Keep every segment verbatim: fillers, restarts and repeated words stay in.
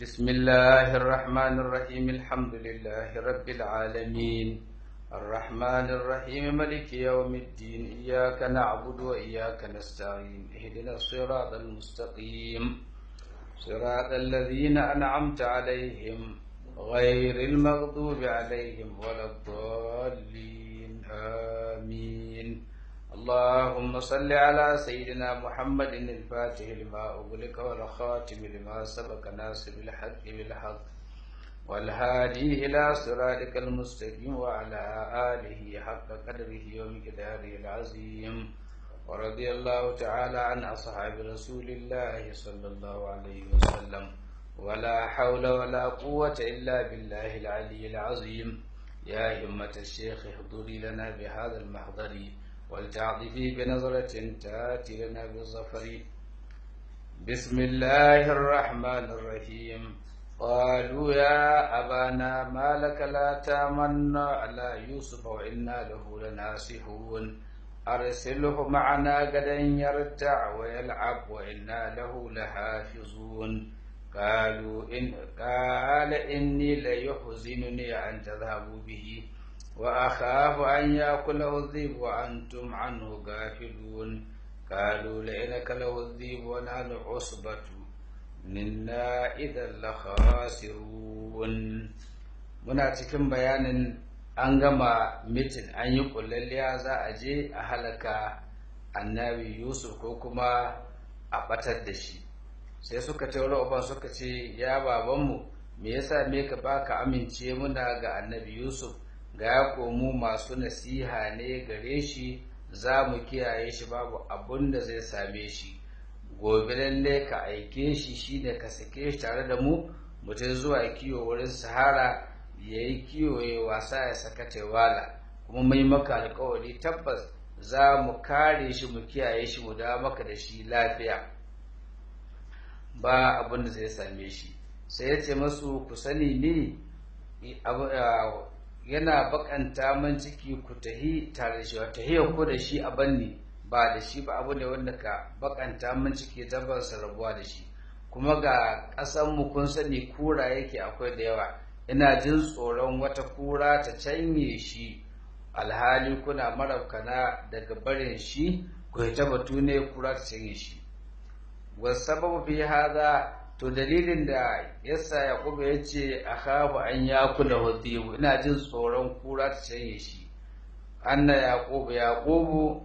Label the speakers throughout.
Speaker 1: بسم الله الرحمن الرحيم الحمد لله رب العالمين الرحمن الرحيم ملك يوم الدين إياك نعبد وإياك نستعين اهدنا الصراط المستقيم صراط الذين أنعمت عليهم غير المغضوب عليهم ولا الضالين آمين اللهم صل على سيدنا محمد الفاتح لما أغلق والخاتم لما سبق ناصر الحق بالحق والهادي إلى صراطك المستقيم وعلى آله حق قدره ومقداره العظيم ورضي الله تعالى عن أصحاب رسول الله صلى الله عليه وسلم ولا حول ولا قوة إلا بالله العلي العظيم يا همة الشيخ احضري لنا بهذا المحضر ولتعطفي بنظرة تأتي لنا بالظفر بسم الله الرحمن الرحيم قالوا يا أبانا ما لك لا تأمنا على يوسف وإنا له لناصحون أرسله معنا غدا يرتع ويلعب وإنا له لحافظون قالوا إن قال إني ليحزنني أن تذهبوا به وأخاف أن يأكله الذئب وأنتم عنه غافلون قالوا لئن أكله الذئب ونحن عصبة إنا إذا لخاسرون. muna cikin bayanin an gama mitin an yi kullalliya za a je a halaka annabi Yusuf ko kuma a batar da shi, sai suka taura uban suka ce ya babanmu me yasa me ka baka amince muna ga annabi Yusuf ga ya komu masu nasiha ne gare shi za mu kiyaye shi babu abun da zai same shi, gobe lalle ka aike shi shine ka sake shi tare da mu mutum zuwa kiwo wurin sahara ya yi kiwo ya wasa ya saka wala, kuma mai maka alkawari tabbas za mu kare shi mu kiyaye shi mu dawo maka da shi lafiya ba abun da zai same shi. Sai ya ce masu ku sani ne yana bakanta man ciki ku tahi tare da shi, tahiyar ku da shi a banni ba da shi ba abu ne wanda ka bakanta man ciki tabbas rabuwa da shi, kuma ga ƙasan mu kun sani kura yake akwai da yawa, ina jin tsoron wata kura ta canye shi alhali kuna marabkana daga barin shi ku ta batu ne kura ta canye shi. wasababu fi hada, to dalilin da yasa yaqubu yace akhafu an yakula hadibu, ina jin tsoron kura ta canye shi. anna yaqubu yaqubu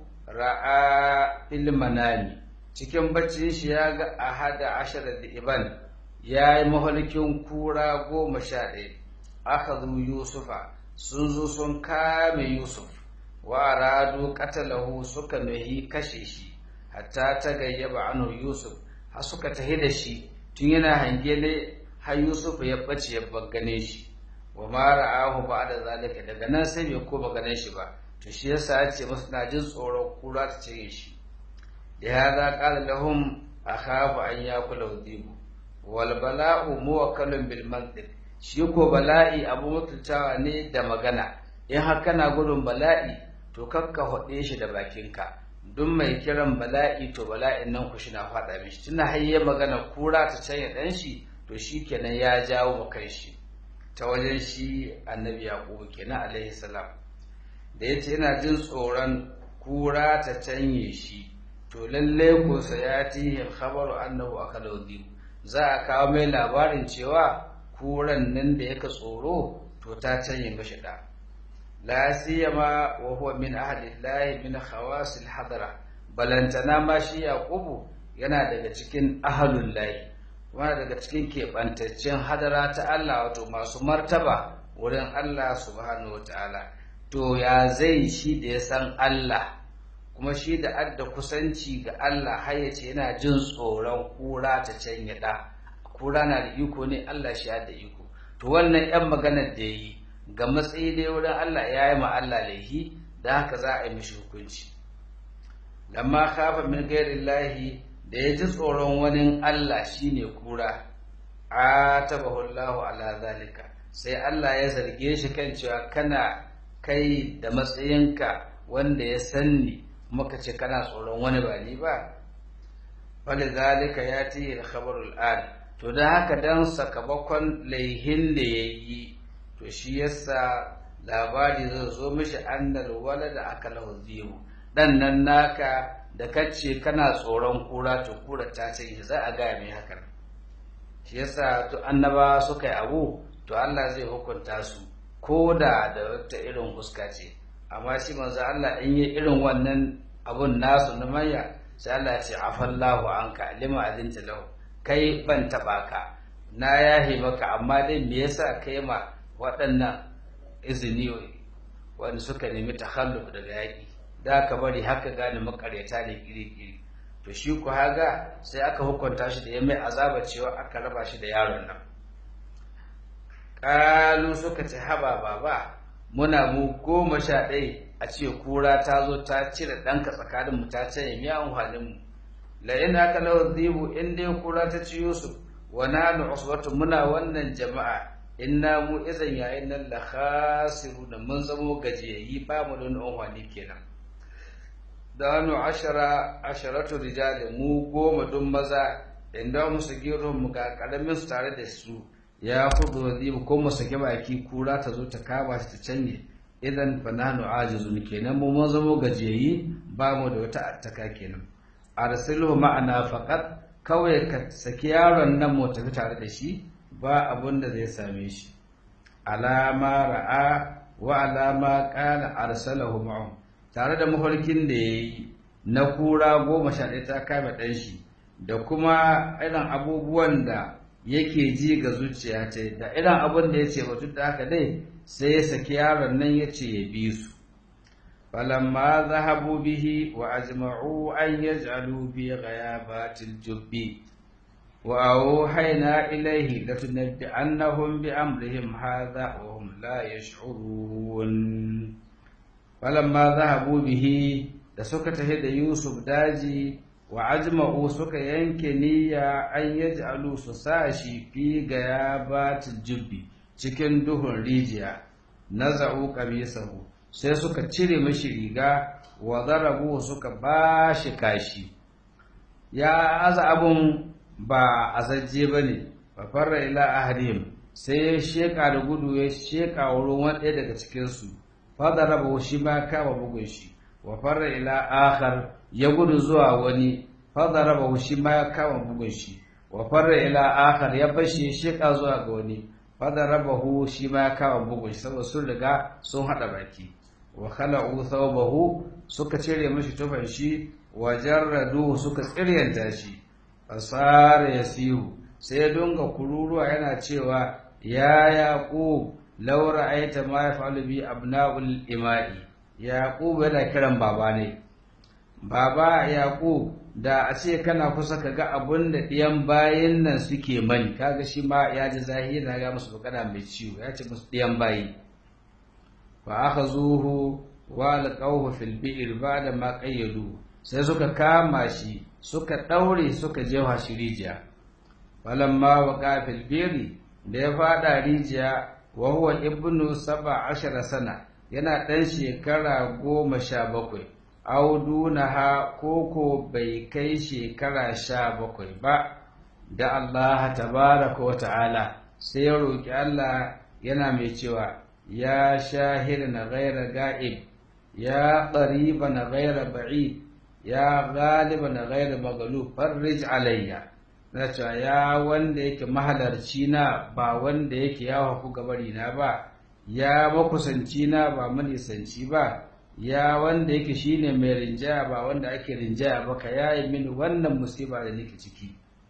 Speaker 1: ra'a fil manami, cikin baccin shi ya ga ahada ashara da iban, ya yi mahalkin kura goma sha ɗaya. akhadhu yusufa, sun zo sun kame yusuf wa aradu qatalahu, suka nahi kashe shi hatta ta gayyaba anu yusuf, har suka tahi da shi tun yana hange ne har Yusuf ya bace ya bagane shi. wa ma ra'ahu ba'da zalika, daga nan sai bai ko bagane shi ba, to shi yasa ya ce musu na jin tsoron kura ta cire shi. da ya za qala lahum akhafu an yakula dhibu wal bala'u muwakkalun bil mantiq, shi ko bala'i abu mutuntawa ne da magana, in har kana gudun bala'i to kakka hode shi da bakinka, duk mai kiran bala'i to bala'in nan ku shina faɗa mishi, tunda har ya magana kura ta canye ɗan shi to shi kenan ya jawo mu kai shi ta wajen shi annabi yaqubu kenan alaihi salam. da yace ina jin tsoron kura ta canye shi, to lalle ko sayati khabaru annahu akala dhib, za a kawo mai labarin cewa kuran nan da yake tsoro to ta canye mishi da. la siyama wa huwa min ahli llahi min khawas al-hadra, balantana ma shi yaqubu yana daga cikin ahlul lahi, kuma daga cikin kebantaccen hadara ta Allah, wato masu martaba wurin Allah subhanahu wataala. to ya zai shi da ya san Allah kuma shi da adda kusanci ga Allah har yace yana jin tsoron kura ta canye da? kura na da iko ne, Allah shi ya da iko. to wannan yan maganar da yi ga matsayi dai wurin Allah ya yi ma Allah laihi, da haka za a yi mishi hukunci. lamma khafa min ghairillahi, da ya ji tsoron wani Allah shine kura, atabahu Allahu ala zalika, sai Allah ya zarge shi kan cewa kana kai da matsayinka wanda ya sanni kuma ka ce kana tsoron wani ba ni ba. walizalika yati al-khabaru al-an, to da haka dan sakamakon laihin da ya yi to shi yasa labari zai zo mishi annal walada akalahu zibu dan nan naka da kace kana tsoron kura to kura ta ce za a ga mai hakan shi yasa to annaba suka yi abu to Allah zai hukunta su koda da wata irin huska ce amma shi manzo Allah in yi irin wannan abun nasu na manya sai Allah ya ce afallahu anka lima azinta lahu kai ban taba ka na yahe maka amma dai me yasa kai ma waɗannan izini wanda suka nemi takhalluf daga yaƙi da aka bari haka gane makaryata ne iri-iri to shi ku haga sai aka hukunta shi da ya mai azaba cewa aka raba shi da yaron nan ƙalu suka ce haba baba muna mu goma sha ɗaya a ce kura ta zo ta cire ɗanka tsakaninmu ta ce miya amfaninmu la in haka lau zibu in dai kura ta ci yusuf wa nanu usbatu muna wannan jama'a inna mu izan yayin nan la khasiruna mun zamo gajiyayi ba mu don amfani kenan da wani ashara asharatu rijali mu goma don maza inda mu sagiro mu ga karamin su tare da su ya fudu wazibu ko mu sake baki kura ta zo ta kama shi ta canye idan fa nahnu ajizun kenan mu mun zamo gajiyayi ba mu da wata attaka kenan arsiluhu ma'ana faqat kawai ka saki yaron nan mu tafi tare da shi ba abun da zai same shi alama ra'a wa alama qala arsalahu ma'hum tare da mafarkin da yayi na kura goma sha ɗaya ta kame ɗan shi da kuma irin abubuwan da yake ji ga zuciya ta da irin abun da yace ba duk da haka dai sai ya saki yaron nan yace ya bi su falamma zahabu bihi wa ajma'u an yaj'alu bi ghayabatil jubbi وأوحينا إليه لتنبئنهم بأمرهم هذا وهم لا يشعرون فلما ذهبوا به da suka tafi da Yusuf daji wa ajma'u suka yanke niyya an yaj'alu su sashi fi gayabatil jubbi cikin duhun rijiya naza'u qamisahu sai suka cire mishi riga wa darabu suka bashi kashi ya aza abun ba azajje ba ne ba farra ila ahadihim sai ya sheka da gudu ya sheka wurin wani ɗaya daga cikinsu fada raba shi ma kama bugun shi wa farra ila akhar ya gudu zuwa wani fada raba shi ma ya kama bugun shi wa farra ila akhar ya bashi ya sheka zuwa ga wani fada raba shi ma ya kama bugun shi saboda sun riga sun haɗa baki wa khala'u thawbahu suka cire mishi tufan shi wa jarradu suka tsiryanta shi fasara ya siyu sai ya dunga kururuwa yana cewa ya yaqub law ra'aita ma yaf'alu bi abna'ul ima'i yaqub yana kiran baba ne baba yaqub da a ce kana kusa ka ga abun da diyan bayin nan suke mani kaga shi ma ya ji zahiri na ga musu bukana mai ciwo ya ce musu diyan bayi fa akhazuhu wa alqawhu fil bi'r ba'da ma qayyadu sai suka kama shi suka ɗaure suka jefa shi rijiya falamma waqa fil biri da ya fada rijiya wa huwa ibnu saba ashara sana yana ɗan shekara goma sha bakwai audunaha koko bai kai shekara sha bakwai ba da Allah tabaraka wa ta'ala sai ya roki Allah yana mai cewa ya shahidan ghayra ga'ib ya qariban ghayra ba'id ya galiban ghairu maghlub farij alayya nace ya wanda yake mahalarci na ba wanda yake yawa ku gabari na ba ya makusanci na ba manisanci ba ya wanda yake shine mai rinjaya ba wanda ake rinjaya ba ka yayi mini wannan musiba da nake ciki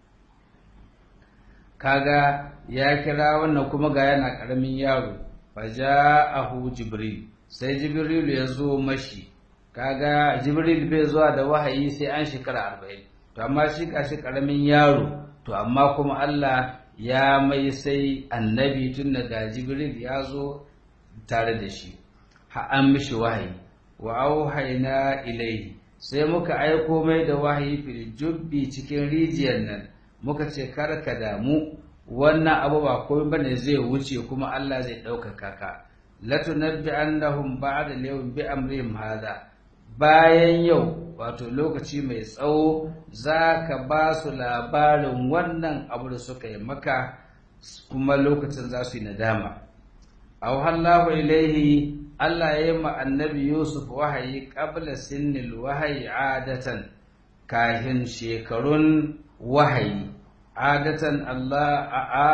Speaker 1: kaga ya kira wannan kuma ga yana karamin yaro faja'ahu jibril sai jibril ya zo mashi kaga jibril bai zuwa da wahayi sai an shekara arba'in to amma shi kashi karamin yaro to amma kuma Allah ya mai sai annabi tun daga jibril ya zo tare da shi ha an mishi wahayi wa auhayna ilaihi sai muka aiko mai da wahayi fil jubbi cikin rijiyar nan muka ce kar ka damu wannan abu ba komai bane zai wuce kuma Allah zai ɗaukaka ka latunabbi annahum ba'da al-yawm bi amrihim hadha bayan yau wato lokaci mai tsawo za ka ba su labarin wannan abu da suka yi maka kuma lokacin za su yi nadama auhallahu ilaihi Allah ya yi ma annabi Yusuf wahayi qabla sinnil wahayi adatan kahin shekarun wahayi adatan Allah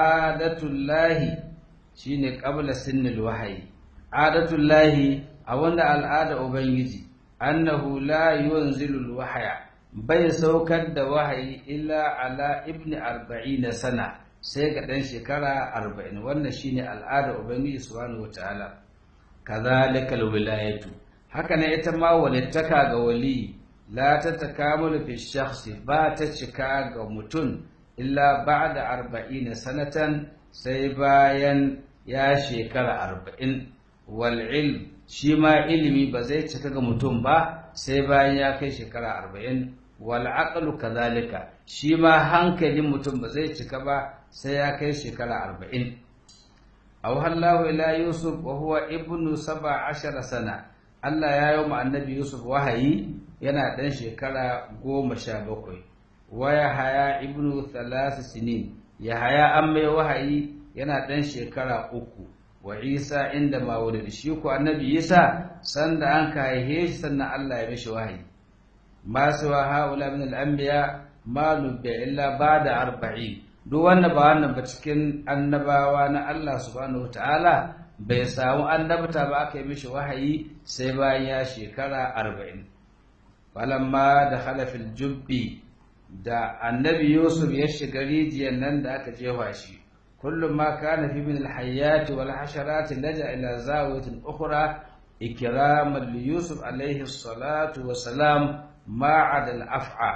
Speaker 1: adatullahi shine qabla sinnil wahayi adatullahi a wanda al'ada ubangiji annahu la yunzilu wahaya bai saukar da wahayi illa ala ibni arba'ina sana sai ga dan shekara arba'in wannan shine al'ada ubangiji subhanahu wataala kadhalika alwilayatu haka ne ita ma walittaka ga wali la tatakamalu fi shakhsi ba ta cika ga mutum illa ba'da arba'ina sanatan sai bayan ya shekara arba'in wal ilm shi ma ilimi ba zai cika ga mutum ba sai bayan ya kai shekara arba'in wal aqlu kadhalika shi ma hankalin mutum ba zai cika ba sai ya kai shekara arba'in aw hallahu ila yusuf wa huwa ibnu sab'a ashara sana Allah ya yi wa annabi yusuf wahayi yana dan shekara goma sha bakwai wa yahaya ibnu thalath sinin yahaya an mai wahayi yana dan shekara uku wa isa inda ma wulid shi ko annabi isa sanda an kaihe shi sannan Allah ya mishi wahayi ma suwa haula min al-anbiya ma nubbi illa ba'da arba'in duk wanda ba wannan ba cikin annabawa na Allah subhanahu wataala bai samu annabta ba aka yi mishi wahayi sai bayan ya shekara arba'in falamma da khalafil jubbi da annabi yusuf ya shiga rijiyar nan da aka jefa shi كل ما كان في من الحيات والحشرات لجأ إلى زاوية أخرى إكراما ليوسف عليه الصلاة والسلام ما عدا الأفعى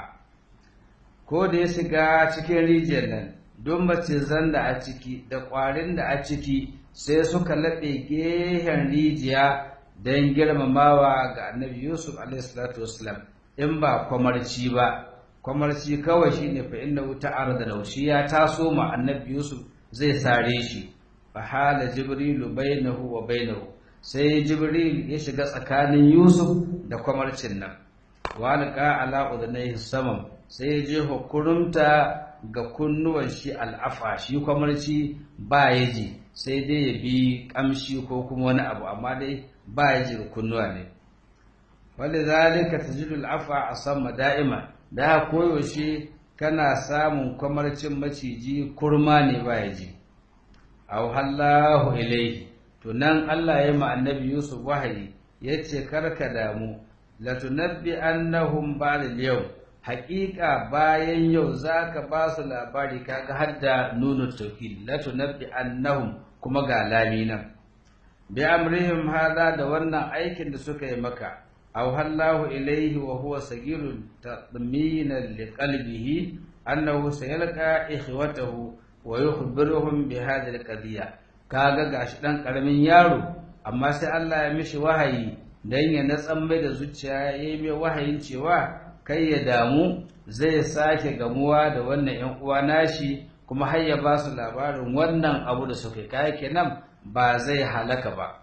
Speaker 1: ko da ya shiga cikin rijiyar nan don macizan da a ciki da ƙwarin da a ciki sai suka laɓe gehen rijiya don girmamawa ga annabi yusuf alaihi salatu wasalam in ba kwamarci ba kwamarci kawai shine fa inna ta'ar da laushi ya taso ma annabi yusuf zai sare shi fa hala jibrilu bainahu wa bainahu sai jibril ya shiga tsakanin yusuf da kwamarcin nan wa alqa ala udnayhi samam sai ya je hukurumta ga kunnuwan shi al'afa shi kwamarci ba ya ji sai dai ya bi kamshi ko kuma wani abu amma dai ba ya ji kunnuwa ne wanda zalika tajidul afa asamma da'ima da koyaushe kana samun kwamarcin maciji kurma ne ba ya ji aw hallahu ilaihi to nan Allah ya ma annabi Yusuf wahayi yace karka damu latunabbi annahum ba'da yau haƙiƙa bayan yau zaka ba su labari kaga hadda nunu tawkil latunabbi annahum kuma ga lami nan bi amrihim hada da wannan aikin da suka yi maka aw hallahu ilaihi wa huwa sagirun tadminan liqalbihi annahu sayalqa ikhwatahu wa yukhbiruhum bi hadhihi alqadiyya kaga gashi dan karamin yaro amma sai Allah ya mishi wahayi dan ya natsan mai da zuciya yayi mai wahayin cewa kai ya damu zai sake gamuwa da wannan ƴan uwa nashi kuma har ya ba su labarin wannan abu da suka kai kenan ba zai halaka ba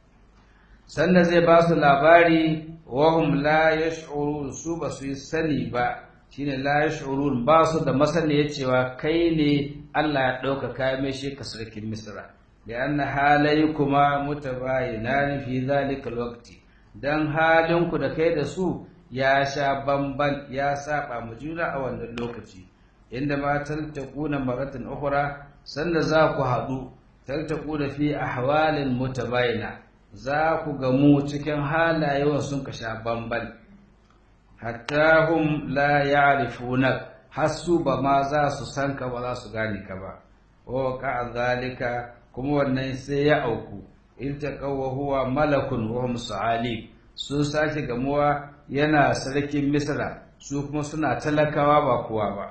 Speaker 1: sanda zai ba su labari wahum la yash'urun su ba su yi sani ba shine la yash'urun ba su da masaniya cewa kai ne Allah ya dauka kai mai shi ka sarkin Misra da anna halaykuma mutabayinan fi zalika alwaqti dan halinku da kai da su ya sha bamban ya saba mu juna a wannan lokaci inda ma taltaquna maratan ukhra sanda za ku hadu taltaquna fi ahwalin mutabayina za ku gamu cikin halaye sun ka sha bamban hatta hum la ya'rifuna hasu ba ma za su san ka ba za su gane ka ba wa ka zalika kuma wannan sai ya auku iltaqaw wa huwa malakun wa hum sa'ali su sake gamuwa yana sarkin Misra su kuma suna talakawa ba kowa ba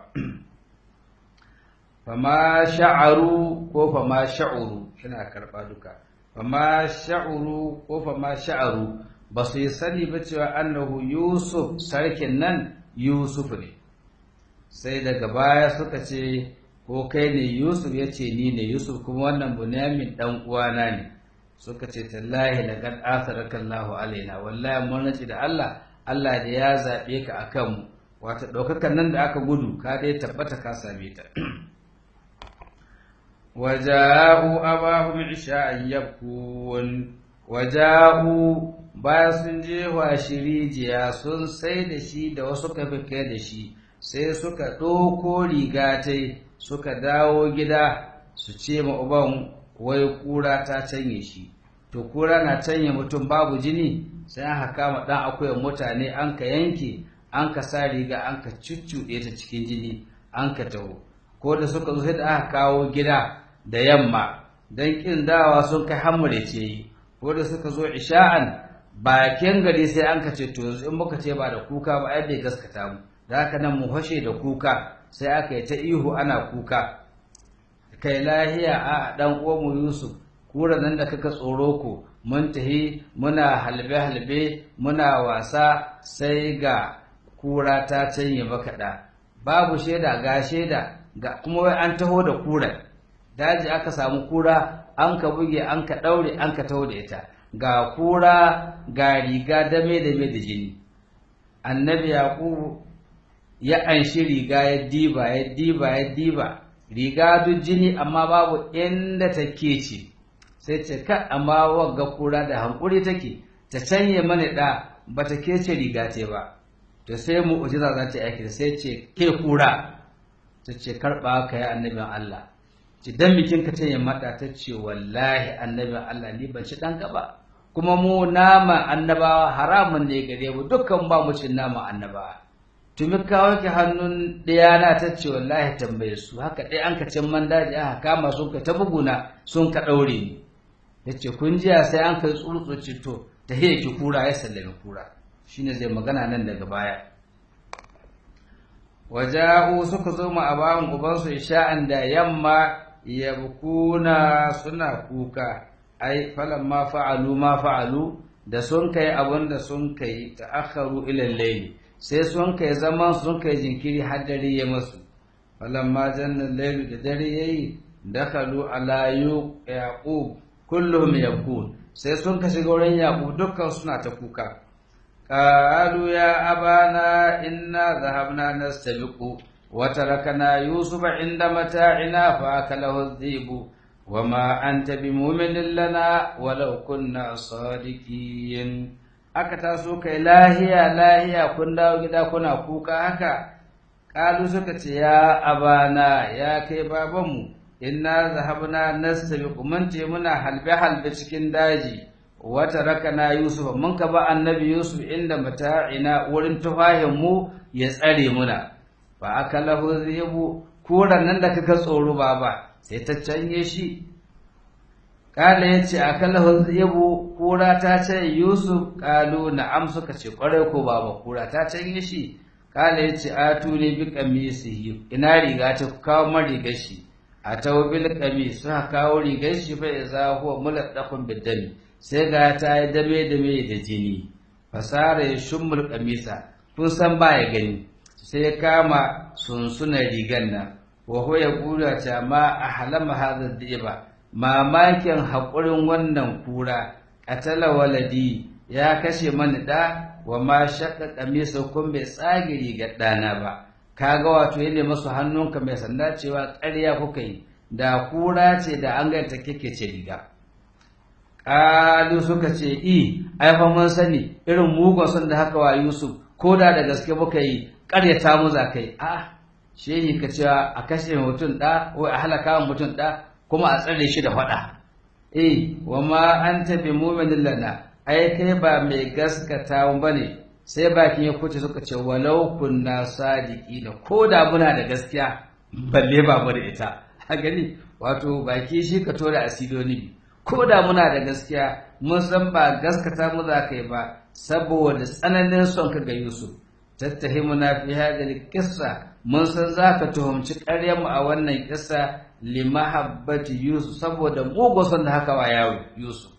Speaker 1: fama sha'aru ko fama sha'uru ina karba duka fama sha'uru ko fama sha'aru ba su yi sani ba cewa annahu Yusuf sarkin nan Yusuf ne sai daga baya suka ce ko kai ne Yusuf ya ce ni ne Yusuf kuma wannan Bunyamin dan uwana ne suka ce tallahi laqad atharaka Allahu alaina wallahi mun nace da Allah Allah da ya zaɓe ka a kanmu wata ɗaukakan nan da aka gudu ka dai tabbata ka same ta waja'u abahum isha'an yabkun waja'u bayan sun je wa shirijiya sun sai da shi da wasu kafike da shi sai suka ɗauko riga tai suka dawo gida su ce ma uban wai kura ta canye shi to kura na canye mutum babu jini sai aka kama ɗan akuyan mutane an ka yanke an ka sa riga an ka cuccuɗe ta cikin jini an ka taho ko da suka zo da aka kawo gida da yamma don ƙin dawa sun kai hamure ce yi ko da suka zo isha'an bakin gari sai an ka ce to yanzu in muka ce ba da kuka ba ai bai gaskata mu da haka nan mu hashe da kuka sai aka yi ta ihu ana kuka kai lahiya a dan uwanmu Yusuf kura nan da kaka tsoro ko mun tahi muna halbe halbe muna wasa sai ga kura ta canye maka da babu sheda ga sheda ga kuma wai an taho da kura daji aka samu kura an ka buge an ka daure an ka taho da ita ga kura ga riga dame dame da jini annabi yaqub ya anshi riga ya diba ya diba ya diba riga duk jini amma babu inda take ce sai ce ka amma wagga kura da hankuri take ta canye mana da bata kece riga ce ba to sai mu'jiza za ta aiki sai ce ke kura ta ce karba ka ya annabin Allah ci dan bikin ka canye mata ta ce wallahi annabin Allah ni ban ci dan gaba kuma mu nama annabawa haramun ne gare mu dukkan ba mu cin nama annabawa tumi kawo ki hannun ɗayana ta ce wallahi tambaye su haka ɗaya an ka cin man daji aka kama sun ka ta buguna sun ka ɗaure ni ya ce kun jiya sai an kai tsurtsuci to ta hiya ki kura ya sallami kura shine zai magana nan daga baya waja'u suka zo ma abawan ubansu isha'an da yamma yabkuna suna kuka ai falamma fa'alu ma fa'alu da sun kai abin da sun kai ta'akharu ila al-layli sai sun kai zaman sun kai jinkiri har dare ya masu falamma janna al-laylu da dare yayi dakhalu ala yaqub kulluhum yabkun sai sun ka shiga wurin yaqub dukkan suna ta kuka qalu ya abana inna dhahabna nastabiqu wa tarakna yusufa inda mata'ina fa akalahu adh-dhibu wama anta bimu'minin lana walau kunna sadiqin aka taso kai lahiya lahiya kun dawo gida kuna kuka haka kalu suka ce ya abana ya kai babanmu inna zahabna nastabiqu mun ce muna halbe halbe cikin daji wata rakana yusuf mun ka ba annabi yusuf inda mata'ina wurin tufahin mu ya tsare muna fa akalahu zibu kuran nan da kaka tsoro baba sai ta canye shi kala yace akalahu zibu kura ta ce yusuf kalu na'am suka ce kware ko baba kura ta canye shi kala yace atuni bi qamisihi ina riga ta kawo man rigar shi a tawbil qamis suka kawo rigar shi fa iza huwa muladdaqun bidami sai ga ta yi dame dame da jini fasara ya shummul qamisa kun san baya gani sai ya kama sunsunan rigan nan wa huwa yaqulu ta ma ahlama hadha dhiba mamakin haƙurin wannan kura qatala waladi ya kashe mani da wa ma shaqqa qamisa kun bai tsage rigar dana ba kaga wato yene masu hannunka mai sanda cewa ƙarya kuka yi da kura ce da an ga ta ce riga ƙalu suka ce i ai fa mun sani irin mugun son da haka wa Yusuf ko da da gaske muka yi ƙaryata mu za kai a shehi ka cewa a kashe mutum ɗa ko a halaka mutum ɗa kuma a tsare shi da faɗa eh wa ma anta bi mu'minin lana ai kai ba mai gaskata mu bane sai bakin ya kuce suka ce walau kunna sadiqina ko da muna da gaskiya balle ba mu da ita a gani wato baki shi ka tora asidoni ko da muna da gaskiya mun san ba gaskata mu za kai ba saboda tsananin son ka ga Yusuf tattahimuna fi hadhihi qissa mun san zaka tuhumci ƙaryar mu a wannan kissa limahabbati Yusuf saboda mugun son da haka wa yawo Yusuf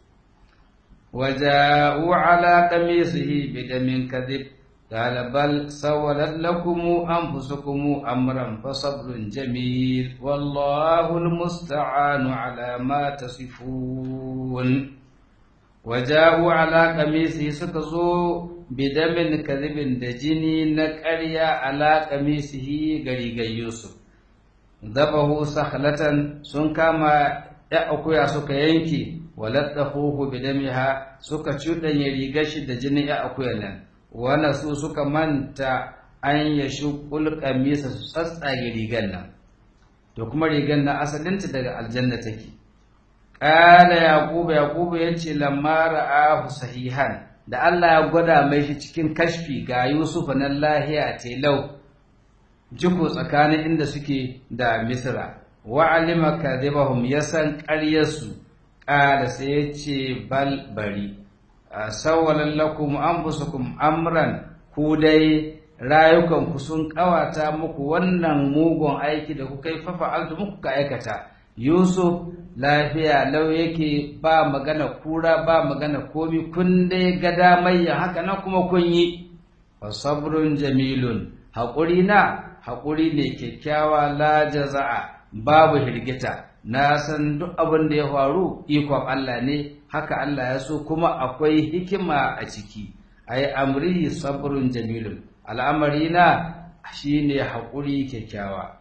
Speaker 1: waja'u ala qamisihi bidamin kadhib qala bal sawalat lakum anfusukum amran fasabrun jamil wallahu almusta'anu ala ma tasifun waja'u ala qamisihi suka zo bidamin kadhibin da jini na ƙarya ala qamisihi ga rigar Yusuf dabahu sakhlatan sun kama ya akuya suka yanke waladdahu bidamiha suka cudanya rigar shi da jinin ya akuya nan wana su suka manta an yashqul qamisa su tsatsage rigar nan to kuma rigar nan asalinta daga aljanna take qala yaqub yaqub yace lamma ra'ahu sahihan da Allah ya gwada mai shi cikin kashfi ga Yusuf nan lahiya telau jiko tsakanin inda suke da Misra wa alima kadhibahum yasan qaryarsu qala sai yace bal bari sawalan lakum anfusukum amran ku dai rayukan ku sun kawata muku wannan mugun aiki da kuka yi fafa altu muku ka aikata Yusuf lafiya lau yake ba magana kura ba magana komi kun dai gada mai haka nan kuma kun yi fa sabrun jamilun haƙuri na haƙuri ne kyakkyawa la jaza'a babu hirgita na san duk abin da ya faru ikon Allah ne haka Allah ya so kuma akwai hikima a ciki ai amri sabrun jamilun al'amari na shine haƙuri kyakkyawa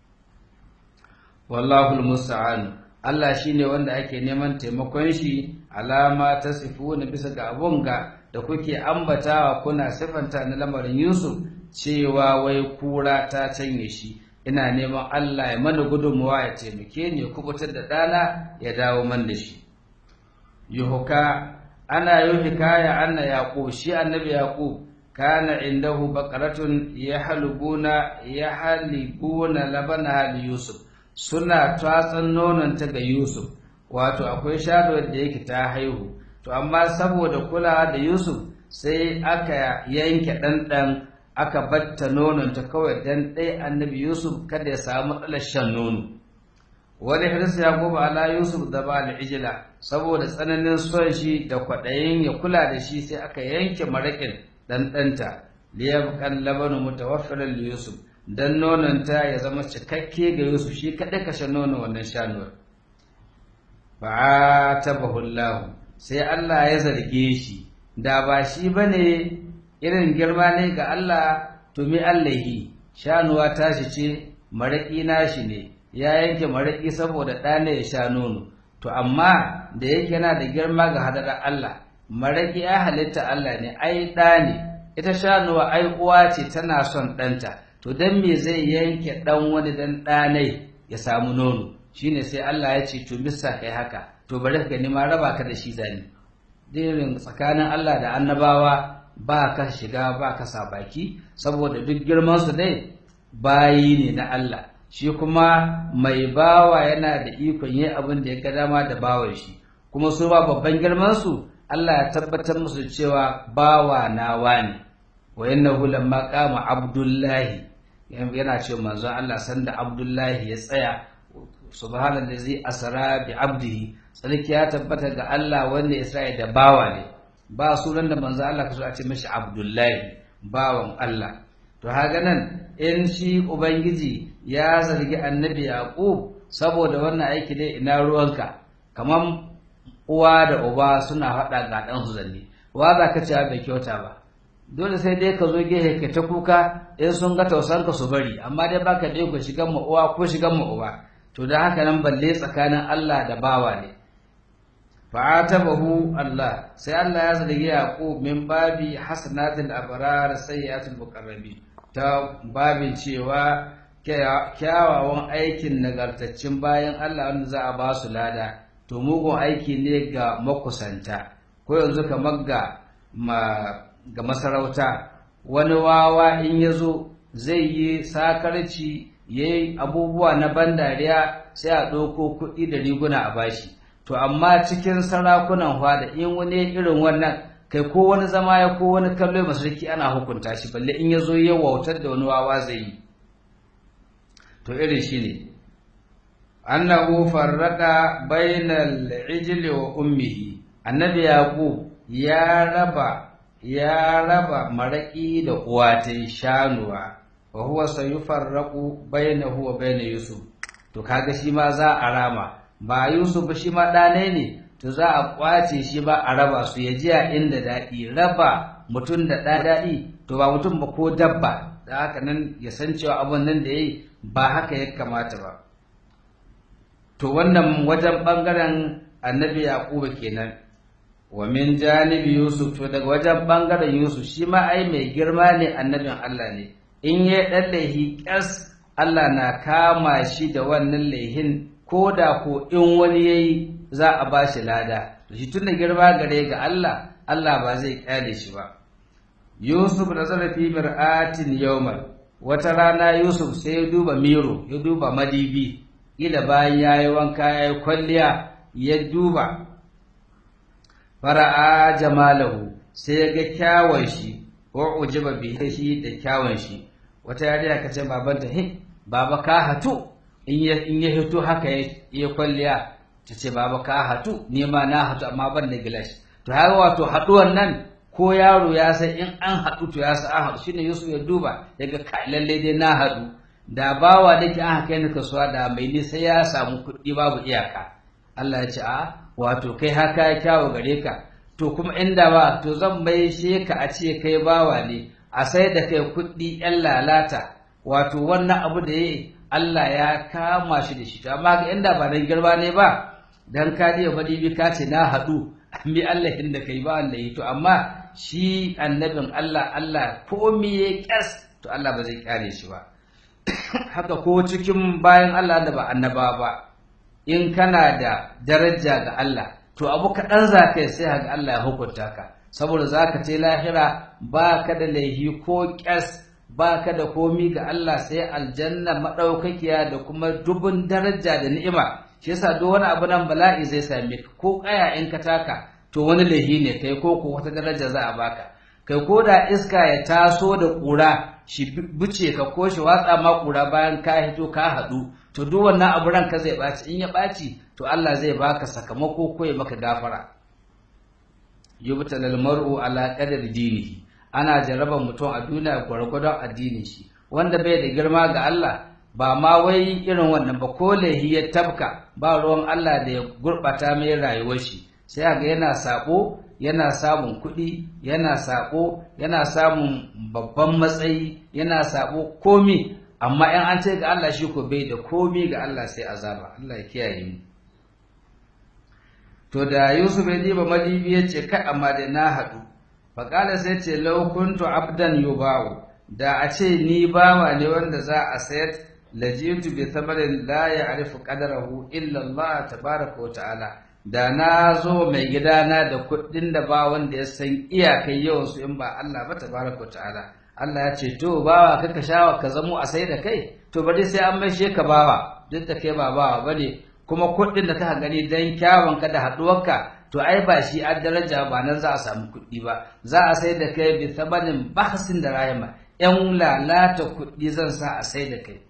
Speaker 1: wallahu almusta'an Allah shine wanda ake neman taimakon shi alama ta sifuna bisa ga abun ga da kuke ambatawa kuna sifanta na lamarin Yusuf cewa wai kura ta canye shi ina neman Allah ya mana gudunmuwa ya taimake ni ya kubutar da dana ya dawo man da shi yuhuka ana yuhikaya anna yaqub shi annabi yaqub kana indahu baqaratun yahlubuna yahlibuna labana li yusuf suna tatsan nonon ta ga yusuf wato akwai sharuwar da yake ta haihu to amma saboda kulawa da yusuf sai aka yanke ɗanɗan aka batta nononta kawai dan ɗaya annabi Yusuf kada ya samu matsalar shan nono wani hirsa ya goba ala Yusuf da ba da ijila saboda tsananin son shi da kwaɗayin ya kula da shi sai aka yanke maraƙin ɗanɗanta liyabqal labanu mutawaffiran li Yusuf dan nononta ya zama cikakke ga Yusuf shi kaɗai ka shan nono wannan shanuwar ba tabahu Allah sai Allah ya zarge shi da ba shi bane irin girma ne ga Allah to mi Allahi shanuwa tashi ce maraƙi nashi ne ya yanke maraƙi saboda ɗa ne ya sha nono to amma da yake yana da girma ga hadarar Allah maraƙi ya halitta Allah ne ai ɗa ne ita shanuwa ai uwa ce tana son ɗanta to dan me zai yanke ɗan wani dan ɗa ne ya samu nono shine sai Allah ya ce to bisa kai haka to bari ka gani ma raba ka da shi zani dirin tsakanin Allah da annabawa ba ka shiga ba ka sa baki saboda duk girmansu dai bayi ne na Allah shi kuma mai bawa yana da ikon yin abin da ya ga dama da bawan shi kuma su ba babban girmansu Allah ya tabbatar musu cewa bawa nawa ne wa innahu lamma qama abdullahi yana ce manzon Allah sanda abdullahi ya tsaya subhanallazi asra bi abdihi sarki ya tabbata ga Allah wanda Isra'ila da bawa ne ba sunan da manzo Allah ka so a ce mishi Abdullahi bawan Allah to haka nan in shi ubangiji ya zargi annabi Yaqub saboda wannan aiki dai ina ruwanka kaman uwa da uba suna faɗa ga dan su zanni wa za ka ce bai kyauta ba dole sai dai ka zo gehe ka ta kuka in sun ga tausan ka su bari amma dai baka dai ku shigan mu uwa ko shigan mu uba to da haka nan balle tsakanin Allah da bawa ne fa'atabahu Allah sai Allah ya zargi Yaqub min babi hasanatil abrar sayyiatul muqarrabin ta babin cewa kyawawan aikin nagartaccen bayan Allah wanda za a ba su lada to mugun aiki ne ga makusanta ko yanzu kamar ga ga masarauta wani wawa in yazo zai yi sakarci yayi abubuwa na bandariya sai a ɗauko kuɗi da riguna a bashi to amma cikin sarakunan hwada in wani irin wannan kai ko wani zama ya ko wani kallo masarki ana hukunta shi balle in yazo ya wautar da wani wawa zai yi to irin shi ne annahu farraqa bainal ijli wa ummihi annabi yaqub ya raba ya raba maraki da uwatai shanuwa wa huwa sayufarraqu bainahu wa bain yusuf to kaga shi ma za a rama ba Yusuf ba shi ma ɗane ne to za a kwace shi ba a raba su ya ji a inda daɗi raba mutum da ɗa daɗi to ba mutum ba ko dabba da haka nan ya san cewa abun nan da ya yi ba haka ya kamata ba to wannan wajen ɓangaren annabi yaquba kenan wa min janibi yusuf to daga wajen ɓangaren yusuf shi ma ai mai girma ne annabin Allah ne in ya ɗan laihi ƙyas Allah na kama shi da wannan laihin ko da ko in wani yayi za a ba shi lada shi tun da girma gare ga Allah Allah ba zai kyale shi ba Yusuf da zarafi mir'atin yawman wata rana Yusuf sai ya duba miro ya duba madibi ila bayan yayi wanka yayi kwalliya ya duba fara'a jamalahu sai ya ga kyawun shi wa ujiba bihi shi da kyawun shi wata yariya kace babanta he baba ka hatu in ya in ya hito haka ya kwalliya tace baba ka hatu ni ma na hatu amma ban da gilashi to har wato haduwan nan ko yaro ya san in an haɗu to ya san an haɗu shine Yusuf ya duba yaga kai lalle dai na haɗu da bawa dake an haka ni kasuwa da mai ni sai ya samu kuɗi babu iyaka Allah ya ce a wato kai haka ya kyawo gare ka to kuma inda ba to zan mai she ka a ce kai bawa ne a sai da kai kuɗi yan lalata wato wannan abu da yayi Allah ya kama shi da shi to amma ga inda ba dan girma ne ba dan ka diya madibi ka ce na haɗu mi Allah inda kai ba Allah yi to amma shi annabin Allah Allah komi ya kyas to Allah ba zai kyale shi ba haka ko cikin bayan Allah da ba annaba ba in kana da daraja ga Allah to abu kaɗan za ka yi sai haka Allah ya hukunta ka saboda za ka ce lahira ba ka da laihi ko kyas ba ka da komi ga Allah sai aljanna maɗaukakiya da kuma dubun daraja da ni'ima shi yasa duk wani abu nan bala'i zai same ka ko kaya in ka taka to wani lahi ne kai ko ko wata daraja za a baka kai ko da iska ya taso da ƙura shi buce ka ko shi watsa ma ƙura bayan ka hito ka haɗu to duk wannan abu ranka zai ɓaci in ya ɓaci to Allah zai baka sakamako ko ya maka gafara yubtalal mar'u ala qadri dinihi ana jaraban mutum a duniya gwargwadon addinin shi wanda bai da girma ga Allah ba ma wai irin wannan ba ko lahi ya tabka ba ruwan Allah da ya gurɓata mai rayuwar shi sai ga yana sako yana samun kuɗi yana sako yana samun babban matsayi yana sako komi amma in an ce ga Allah shi ko bai da komi ga Allah sai azaba Allah ya kiyaye mu to da Yusuf ya diba madibi ya ce kai amma da na haɗu faƙala sai ce law kuntu abdan yubawu da a ce ni bawa ne wanda za a sayar lajitu bi thamarin la ya'rifu qadarahu illa Allah tabaraka wa ta'ala da na zo mai gidana da kuɗin da ba wanda ya san iyakai yawan su in ba Allah ba tabaraka wa ta'ala Allah ya ce to bawa kaka shawa ka zamo a sai da kai to bari sai an mai ka bawa duk da kai ba bawa bane kuma kuɗin da ka gani dan kyawun ka da haɗuwarka to ai ba shi a daraja ba nan za a samu kuɗi ba za a sai da kai bi sabanin bahsin da rahima yan lalata kuɗi zan sa a sai da kai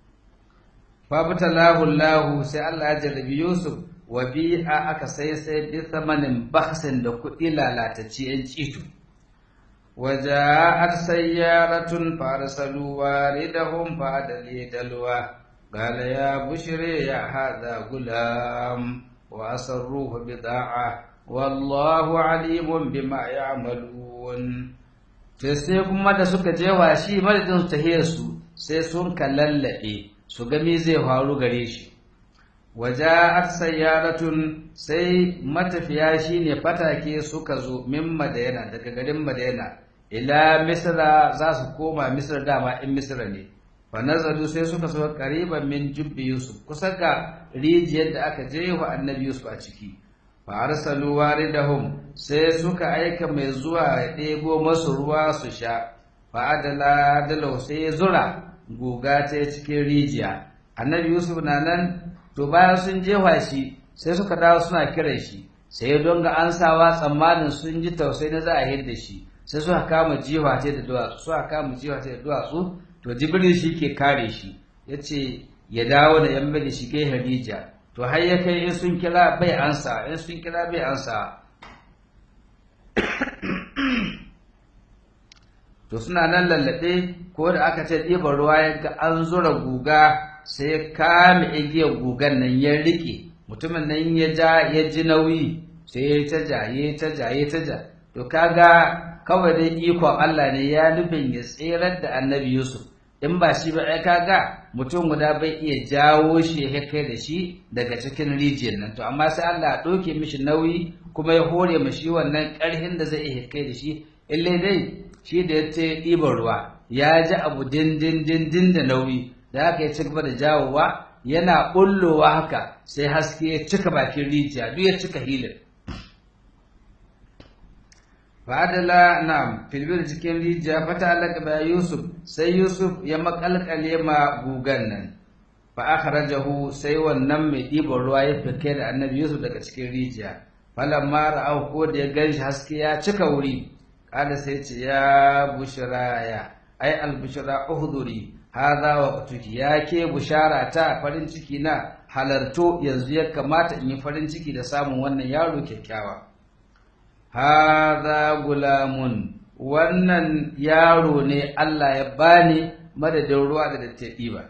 Speaker 1: fabtalahu Allah sai Allah ya jarrabi Yusuf wa bi'a aka sai sai bi samanin bahsin da kuɗi lalatacci yan citu وجاءت سيارة فأرسلوا واردهم فأدلي دلوه قال يا بشري يا هذا غلام وأسروه بضاعة والله عليم بما يعملون sai kuma da suka je washi madadin su tahiyar su sai sun kallallabe su ga me zai faru gare shi waja'at sayyaratun sai matafiya shine fatake suka zo min Madina daga garin Madina ila Misra za su koma Misra dama in Misra ne fa nazaru sai suka so qariban min jubbi Yusuf kusa ga rijiyar da aka je wa annabi Yusuf a ciki fa arsalu waridahum sai suka aika mai zuwa ya ɗebo masu ruwa su sha fa adala dalau sai zura guga ta cikin rijiya annabi Yusuf na nan to bayan sun jefa shi sai suka dawo suna kiran shi sai don ga ansawa tsammanin sun ji tausayi na za a hidda shi sai suka kama jiwa ta da duwatsu suka kama jiwa ta da duwatsu to jibril shi ke kare shi yace ya dawo da yan bada shi kai hadija to har ya kai in sun kira bai ansa in sun kira bai ansa to suna nan lallabe ko da aka ce ɗiban ruwa ya ga an zura guga sai kame igiyar gugan nan ya rike mutumin nan ya ja ya ji nauyi sai ya ta ja ya ta ja ya ta ja to kaga kawai dai ikon Allah ne ya nufin ya tserar da annabi Yusuf in ba shi ba ai kaga mutum guda bai iya jawo shi ya kai da shi daga cikin rijiyar nan to amma sai Allah ya ɗauke mishi nauyi kuma ya hore mishi wannan ƙarhin da zai iya kai da shi illai dai shi da ya ce ɗiban ruwa ya ji abu dindin dindin da nauyi da haka ya ci gaba da jawowa yana ɓullowa haka sai haske ya cika bakin rijiya duk ya cika hilin fadala na filbir cikin rijiya fata alaka da yusuf sai yusuf ya makalkale ma gugan nan fa akhrajahu sai wannan mai ɗiban ruwa ya fike da annabi yusuf daga cikin rijiya falamma ra'ahu ko da ya ganshi haske ya cika wuri kada sai ce ya bushraya ai albushra uhduri hadha waqtuki ya ke bushara ta farin ciki na halarto yanzu ya kamata in yi farin ciki da samun wannan yaro kyakkyawa hadha gulamun wannan yaro ne Allah ya bani madadin ruwa da dace diba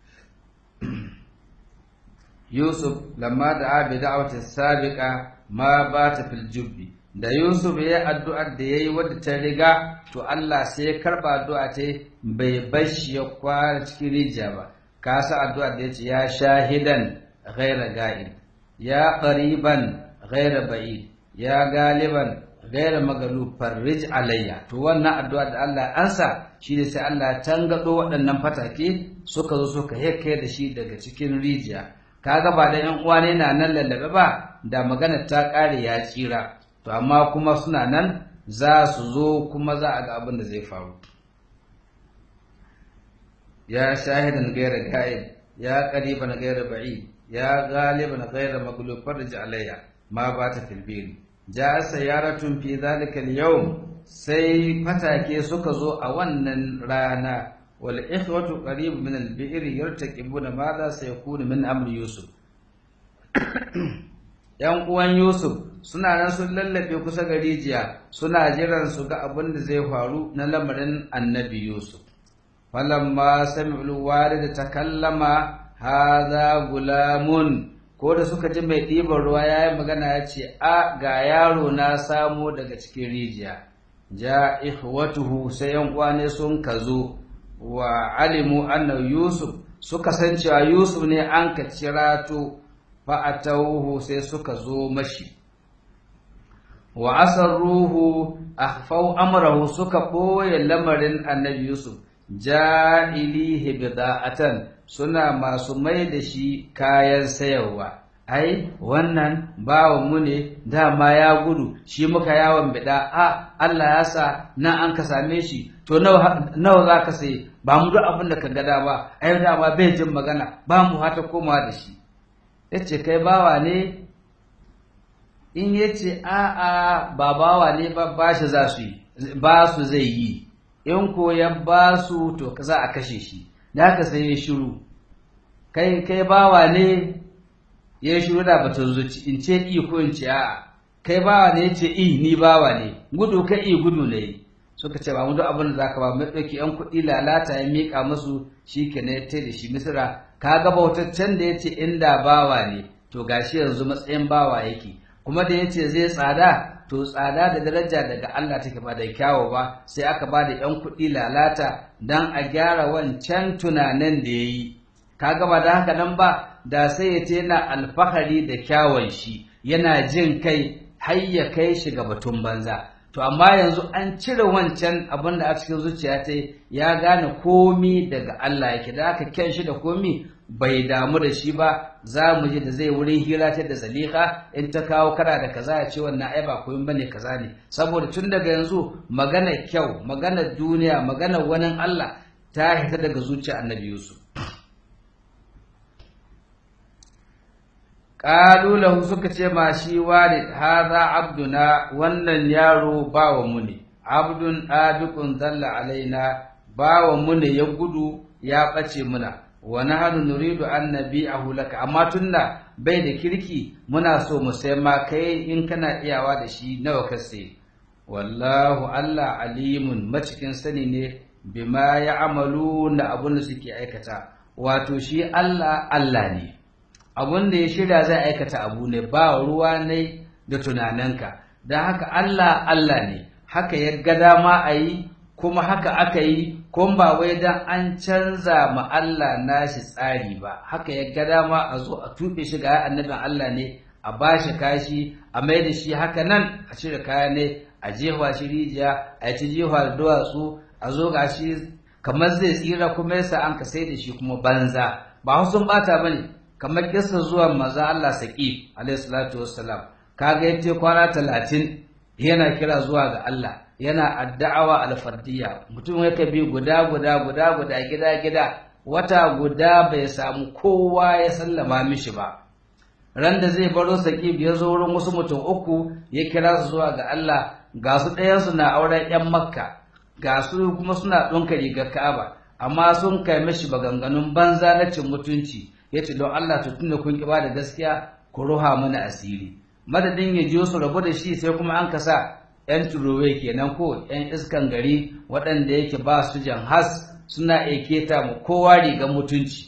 Speaker 1: Yusuf lamma da abi da'wati sabiqa ma bata fil jubbi da Yusuf ya addu'ar da yayi wadda ta riga to Allah sai ya karba addu'a ta bai bashi ya kwara cikin rijiya ba ka sa addu'ar da yace ya shahidan ghaira ga'id ya qariban ghaira ba'id ya galiban ghaira maghlub farij alayya to wannan addu'a da Allah ya ansa shine sai Allah ya tangado waɗannan fatake suka zo suka hekke da shi daga cikin rijiya kaga ba da ƴan uwa ne na nan lallabe ba da magana ta kare ya tsira to amma kuma suna nan za su zo kuma za a ga abin da zai faru ya shahidan gaira ga'ib ya qariban gaira ba'id ya galiban gaira maghlub farj alayya ma bata fil bir ja sayaratun fi zalika al-yawm sai fatake suka zo a wannan rana wal ikhwatu qarib min al-bi'r yartaqibuna ma za sayakunu min amri yusuf yan uwan Yusuf suna nan sun lallabe kusa ga rijiya suna jiran su ga abin da zai faru na lamarin annabi Yusuf falamma sami'ul warid takallama hadha gulamun ko da suka ji mai ɗiban ruwa yayi magana ya ce a ga yaro na samo daga cikin rijiya ja ikhwatuhu sai yan uwa ne sun kazo wa alimu anna Yusuf suka san cewa Yusuf ne an ka cirato fa'atauhu sai suka zo mashi wa asarruhu akhfau amrahu suka boye lamarin annabi Yusuf ja'ilihi bida'atan suna masu mai da shi kayan sayarwa ai wannan bawan mu ne dama ya gudu shi muka yawon bida a Allah ya sa na an ka same shi to nawa nawa zaka sai ba mu duk abin da ka gada ba ai dama bai jin magana ba mu hata komawa da shi yace kai bawa ne in yace a a ba bawa ne ba bashi za su yi ba su zai yi in ko ya ba su to za a kashe shi da haka sai ya shiru kai kai bawa ne ya shiru da batun zuci in ce i ko in ce a kai bawa ne yace i ni bawa ne gudu kai i gudu ne suka ce ba mu duk abin da zaka ba mai dauki yan kuɗi lalata ya mika musu shikenan ya tai da shi misra kaga bautaccen da yace inda bawa ne to gashi yanzu matsayin bawa yake kuma da yace zai tsada to tsada da daraja daga Allah take ba da kyawu ba sai aka ba da yan kuɗi lalata dan a gyara wancan tunanin da yayi kaga ba da haka nan ba da sai ya ce yana alfahari da kyawun shi yana jin kai har ya kai shi ga batun banza to amma yanzu an cire wancan abin da a cikin zuciya ta ya gane komi daga Allah yake da aka kyan shi da komi bai damu da shi ba za mu ji da zai wurin hira ta da zalika in ta kawo kara da kaza ya ce wannan ai ba komi bane kaza ne saboda tun daga yanzu magana kyau magana duniya magana wani Allah ta hita daga zuciya annabi Yusuf qalu lahu suka ce ma shi walid hadha abduna wannan yaro bawa mu ne abdun abiqun dalla alaina bawa mu ne ya gudu ya bace muna wa nahnu nuridu an nabi'ahu laka amma tunna bai da kirki muna so mu sai ma kai in kana iyawa da shi nawa ka sai wallahu Allah alimun macikin sani ne bima ya'maluna abun da suke aikata wato shi Allah Allah ne abun da ya shirya zai aikata abu ne ba ruwa ne da tunaninka don haka Allah Allah ne haka ya ga dama a yi kuma haka aka yi kuma ba wai dan an canza ma Allah nashi tsari ba haka ya ga dama a zo a tuɓe shi ga annabin Allah ne a bashi kashi a mai da shi haka nan a cire kaya ne a jefa shi rijiya a ci jefa da duwatsu a zo ga shi kamar zai tsira kuma yasa an ka sai da shi kuma banza ba sun bata bane kamar kissa zuwa maza Allah saqi alayhi salatu wassalam kaga yace kwana talatin yana kira zuwa ga Allah yana addu'a alfardiyya mutum yake bi guda guda guda guda gida gida wata guda bai samu kowa ya sallama mishi ba ran da zai baro saqib ya zo wurin wasu mutum uku ya kira su zuwa ga Allah ga su ɗayan su na auren ƴan Makka ga su kuma suna ɗonka rigar Ka'aba amma sun kai mishi maganganun banza na cin mutunci yace don Allah to tunda kun ki da gaskiya ku ruha mana asiri madadin ya ji su rabu da shi sai kuma an kasa ƴan turowe kenan ko ƴan iskan gari waɗanda yake ba su jan has suna eketa mu kowa rigar mutunci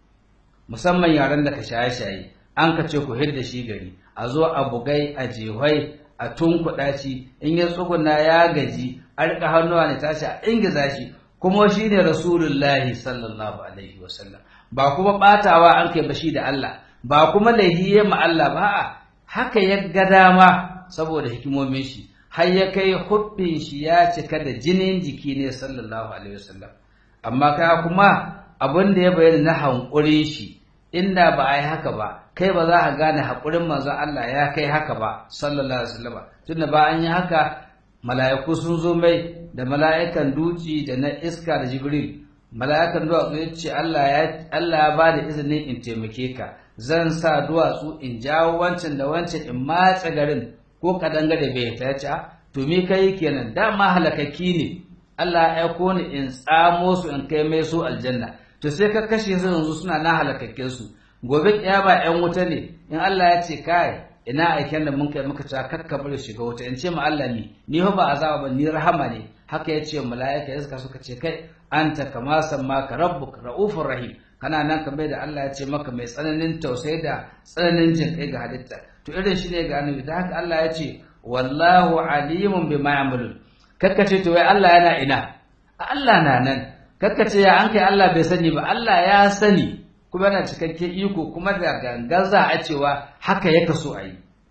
Speaker 1: musamman yaran da ka shaye-shaye an ka ce ku hidda shi gari a zo a bugai a jehwai a tunkuɗa shi in ya tsuguna ya gaji a riƙa hannuwa ne tashi a ingiza shi kuma shi ne rasulullahi sallallahu alaihi wasallam ba kuma ɓatawa an kai bashi da Allah ba kuma laihiye ma Allah ba a haka ya ga dama saboda hikimomin shi har ya kai hubbin shi ya cika da jinin jiki ne sallallahu alaihi wasallam amma kai kuma abin da ya bayyana na hankurin shi inda ba a yi haka ba kai ba za ka gane haƙurin manzon Allah ya kai haka ba sallallahu alaihi wasallam tunda ba an yi haka mala'iku sun zo mai da mala'ikan duci da na iska da jibril mala'ikan duwatsu ya ce Allah ya Allah ya bada izinin in taimake ka zan sa duwatsu in jawo wancan da wancan in matsa garin ko kadanga da bai ta ce to me kai kenan dama halakaki ne Allah ya aiko ni in tsamo su in kai mai su aljanna to sai ka kashe su yanzu suna na halakakken su gobe kiyama ƴan wuta ne in Allah ya ce kai ina aiken da mun kai muka ta kakka bari shiga wuta in ce ma Allah ni ni ba azaba ba ni rahama ne haka ya ce mala'ika ya suka suka ce kai anta kama sammaka rabbuka raufur rahim kana nan kamar da Allah ya ce maka mai tsananin tausayi da tsananin jin kai ga halitta to irin shi ne ga annabi da haka Allah ya ce wallahu alimun bima ya'malun kakkace to wai Allah yana ina Allah na nan kakkace ya an kai Allah bai sani ba Allah ya sani kuma yana cikakken iko kuma da gangan za a cewa haka ya kaso a yi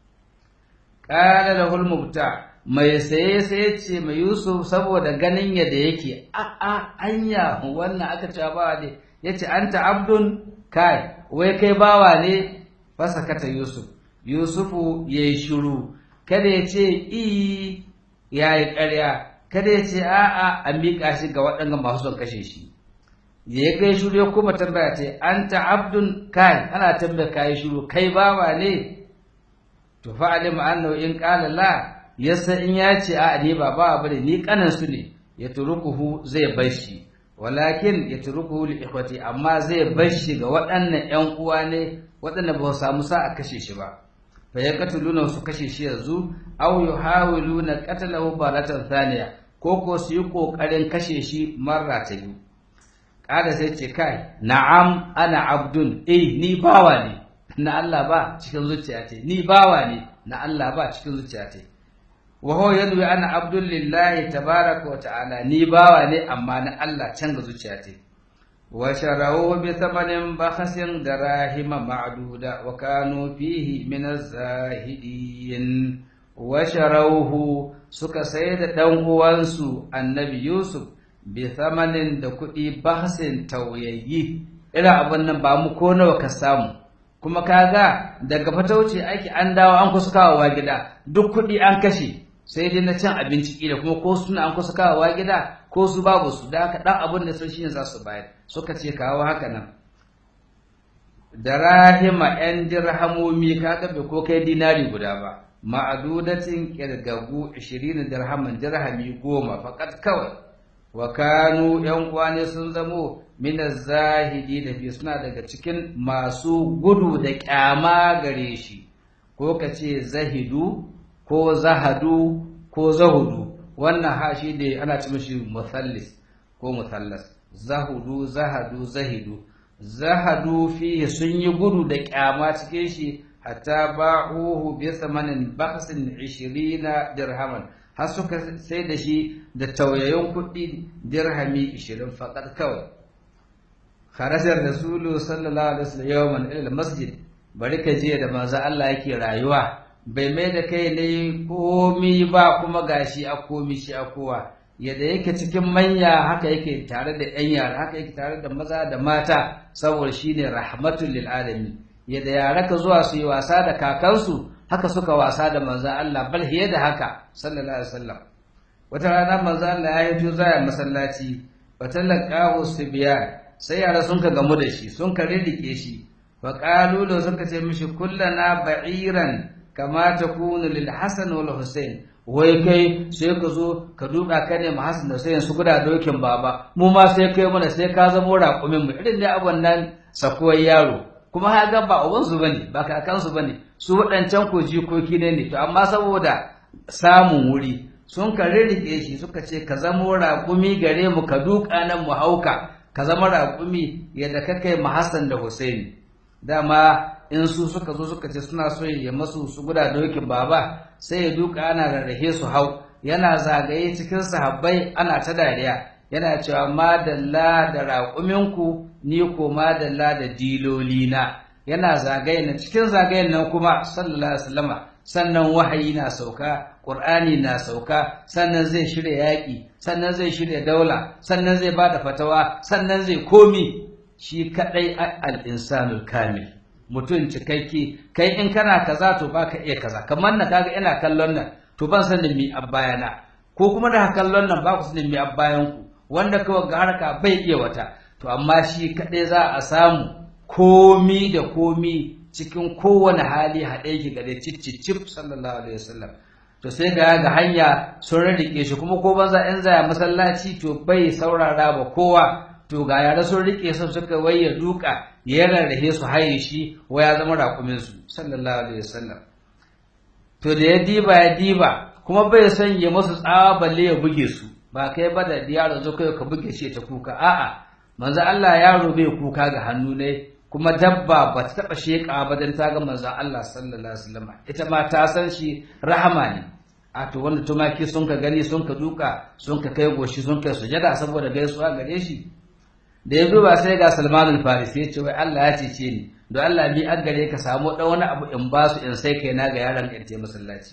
Speaker 1: qala lahul mubta mai saye sai ce mai Yusuf saboda ganin yadda yake a a anya wannan aka ce ba ne yace anta abdun kai wai kai bawa ne fasakata Yusuf Yusufu yayi shiru kada ya ce i yayi ƙarya kada ya ce a'a a miƙa shi ga waɗannan masu son kashe shi ya kai shiru ya kuma tambaya ce anta abdun kai ana tambaya kai shiru kai bawa ne to fa alima annahu in qala la yasa in ya ce a ne ba bawa bane ni kanan su ne ya turukuhu zai bar shi walakin ya turukuhu li ikhwati amma zai bar shi ga waɗannan ƴan uwa ne waɗanda ba su samu sa a kashe shi ba fa yaqtuluna su kashe shi yanzu aw yuhawiluna qatalahu balatan thaniya ko ko su yi kokarin kashe shi marra ta biyu kada sai ce kai na'am ana abdun eh ni bawa ne na Allah ba cikin zuciya ce ni bawa ne na Allah ba cikin zuciya ce wa huwa yadwi ana abdul lillahi tabaaraka wa ta'ala ni bawa ne amma na Allah can ga zuciya ce wa sharawu bi thamanin bakhasin darahima ma'duda wa kanu fihi min az-zahidin wa sharawhu suka sayar da dan uwansu annabi Yusuf bi thamanin da kuɗi bahasin tauyayyi irin abin nan ba mu ko nawa ka samu kuma kaga daga fatauci aiki an dawo an kusa kawowa gida duk kuɗi an kashe sai dai na cin abinci kila kuma ko suna an kusa kawowa gida ko su babu su da haka dan abin da sun shine za su bayar suka ce kawo haka nan darahima yan dirhamomi kaga bai ko kai dinari guda ba ma'adudatin kirgagu ishirin dirhaman dirhami goma fakat kawai wa kanu yan uwane sun zamo minaz zahidi da fi suna daga cikin masu gudu da kyama gare shi ko kace zahidu ko zahadu ko zahudu wannan hashi da ana ci mishi muthallis ko muthallas zahudu zahadu zahidu zahadu fihi sun yi gudu da kyama cikin shi hatta ba'uhu bi thamanin baqsin ishirina dirhaman har suka sai da shi da tauyayun kuɗi dirhami ishirin faqat kawai. kharajar rasulu sallallahu alaihi wasallam yawman ila masjid, bari ka je da manzo Allah yake rayuwa bai mai da kai ne komi ba, kuma gashi a komi shi a kowa, yadda yake cikin manya haka yake tare da yan yara, haka yake tare da maza da mata, saboda shine rahmatul lil alamin. Yadda yara ka zuwa su yi wasa da kakansu haka suka wasa da manzo Allah, bal hiye da haka sallallahu alaihi wasallam. Wata rana manzo Allah ya hito zaya masallaci, fatalaqahu sibyan, sai yara sun ka gamu da shi sun ka rirrike shi, fa qalu da suka ce mishi kullana ba'iran kama takunu lil hasan wal husain, wai kai sai ka zo ka duka ka ne ma hasan da husain su guda dokin baba, mu ma sai kai mana sai ka zama raƙumin mu, irin da abun nan sakuwar yaro. Kuma ha ga ba ubansu bane ba kakansu bane, su waɗancan ko jikoki ne ne, to amma saboda samun wuri sun ka rirrike shi suka ce ka zama raƙumi gare mu, ka duka nan mu hauka, ka zama raƙumi yadda ka kai ma Hassan da Husaini. Dama in su suka zo suka ce suna so ya masu su guda dokin baba, sai ya duka ana rarrahe su hau, yana zagaye cikin sahabbai ana ta dariya, yana cewa madalla da raƙuminku ni ko madalla da dilolina, yana zagaye na cikin zagayen nan kuma sallallahu alaihi wasallama, sannan wahayi na sauka, Qur'ani na sauka, sannan zai shirya yaƙi, sannan zai shirya daula, sannan zai bada fatawa, sannan zai komi. Shi kadai al-insanul kamil, mutum cikakke. Kai in kana kaza to baka iya kaza, kamar na kaga ina kallon nan to ban sanin mi abbayana, ko kuma da kallon nan ba ku sanin mi abbayan ku, wanda kawai ga harka bai iya wata. To amma shi kadai za a samu komi da komi cikin kowane hali haɗe yake gare cicicip sallallahu alaihi wasallam. To sai ga ga hanya sun rike shi, kuma ko banza in zaya masallaci to bai saurara ba kowa. To ga yara sun rike su suka waye duka ya rarrahe su haye shi, waya zama raƙumin su sallallahu alaihi wasallam. To da ya diba ya diba kuma bai son ya musu tsawa balle ya buge su, ba kai ba da yaro zo kai ka buge shi ta kuka, a'a manzo Allah yaro bai kuka ga hannu ne, kuma dabba ba ta taba sheka ba dan ta ga manzo Allah sallallahu alaihi wasallam, ita ma ta san shi rahama ne. A to wanda tumaki sun ka gani sun ka duka sun ka kai goshi sun kai sujada saboda gaisuwa gare shi. Da ya duba sai ga Salman al-Farisi ya ce wai Allah ya cece ni, don Allah bi an gare ka samu dan wani abu in ba su in sai kai na ga yaron ƙarce masallaci.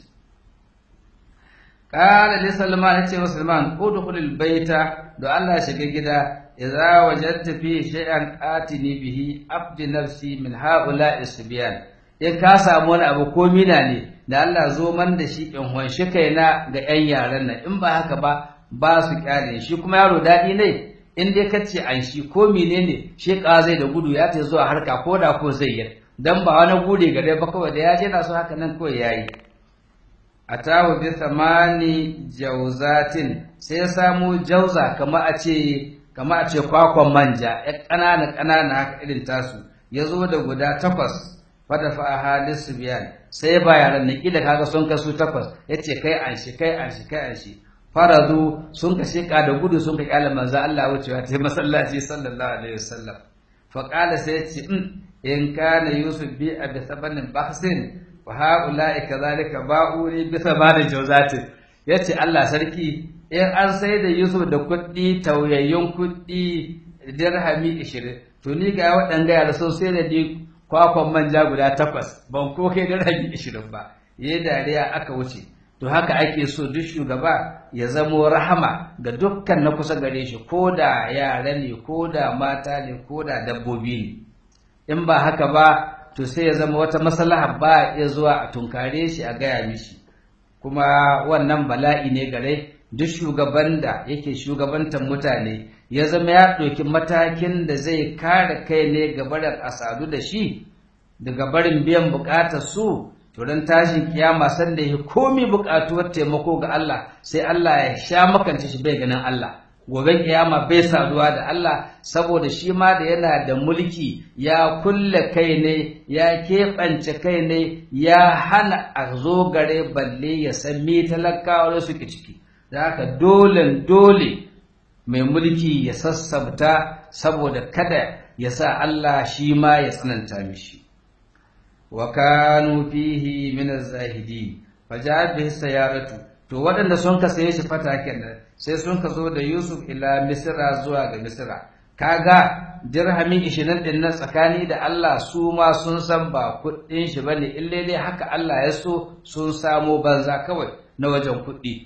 Speaker 1: Qala li Salman, ya ce wa Salman udkhulil baita, don Allah shiga gida, idza wajadta fi shay'an atini bihi abdi nafsi min haula isbiyan, in ka samu wani abu ko mina ne da Allah zo man da shi in hunshi kaina ga yan yaran nan, in ba haka ba ba su kyale shi. Kuma yaro daɗi ne in dai kace an shi ko menene shi ka zai da gudu ya ta zuwa harka ko da ko zai yi, dan ba wani gure gare ba, kawai da ya je na so haka nan kawai yayi. Atahu bi thamani jawzatin, sai ya samu jauza kama a ce kama a ce kwakwan manja ya ƙanana ƙanana haka irin tasu, ya zo da guda takwas. Fada fa halis biyan, sai ba yaran nan kila kaga sun kasu takwas, yace kai an shi kai an shi kai an shi. Faradu sun ka sheka da gudu sun ka kyale manzo Allah wucewa ta masallaci sallallahu alaihi wasallam. Fa qala sai yace in kana yusuf bi abi sabanin bahsin wa haula'i kadhalika ba'uri bi sabanin jawzatin, yace Allah sarki in an sai da Yusuf da kuɗi tauyayyun kuɗi dirhami ishirin, to ni ga waɗanga yara sun sai da ni kwakwan manja guda takwas, ban ko kai dirhami ishirin ba. Yayi dariya aka wuce. To haka ake so duk shugaba ya zamo rahama ga dukkan na kusa gare shi, ko da yara ne ko da mata ne ko da dabbobi ne. In ba haka ba to sai ya zama wata maslaha ba ya zuwa a tunkare shi a gaya mishi, kuma wannan bala'i ne gare duk shugaban da yake shugabantar mutane ya zama ya ɗauki matakin da zai kare kai ne ga barin asadu da shi daga barin biyan buƙatar su. To dan tashin kiyama san da yake komai buƙatuwar taimako ga Allah, sai Allah ya sha makance shi bai ganin Allah. Gobe kiyama bai saduwa da Allah, saboda shi ma da yana da mulki ya kulle kai ne, ya keɓance kai ne, ya hana a zo gare balle ya san me talakawa suke ciki. Da haka dole dole mai mulki ya sassabta, saboda kada ya sa Allah shi ma ya tsananta mishi. Wa kanu fihi min az-zahidin faja'at bihi sayaratu, to waɗanda sun ka saye shi fataken nan sai sun ka zo da Yusuf ila Misra zuwa ga Misra. Kaga dirhami ishirin din nan tsakani da Allah su ma sun san ba kuɗin shi bane, ille dai haka Allah ya so sun samo banza kawai na wajen kuɗi.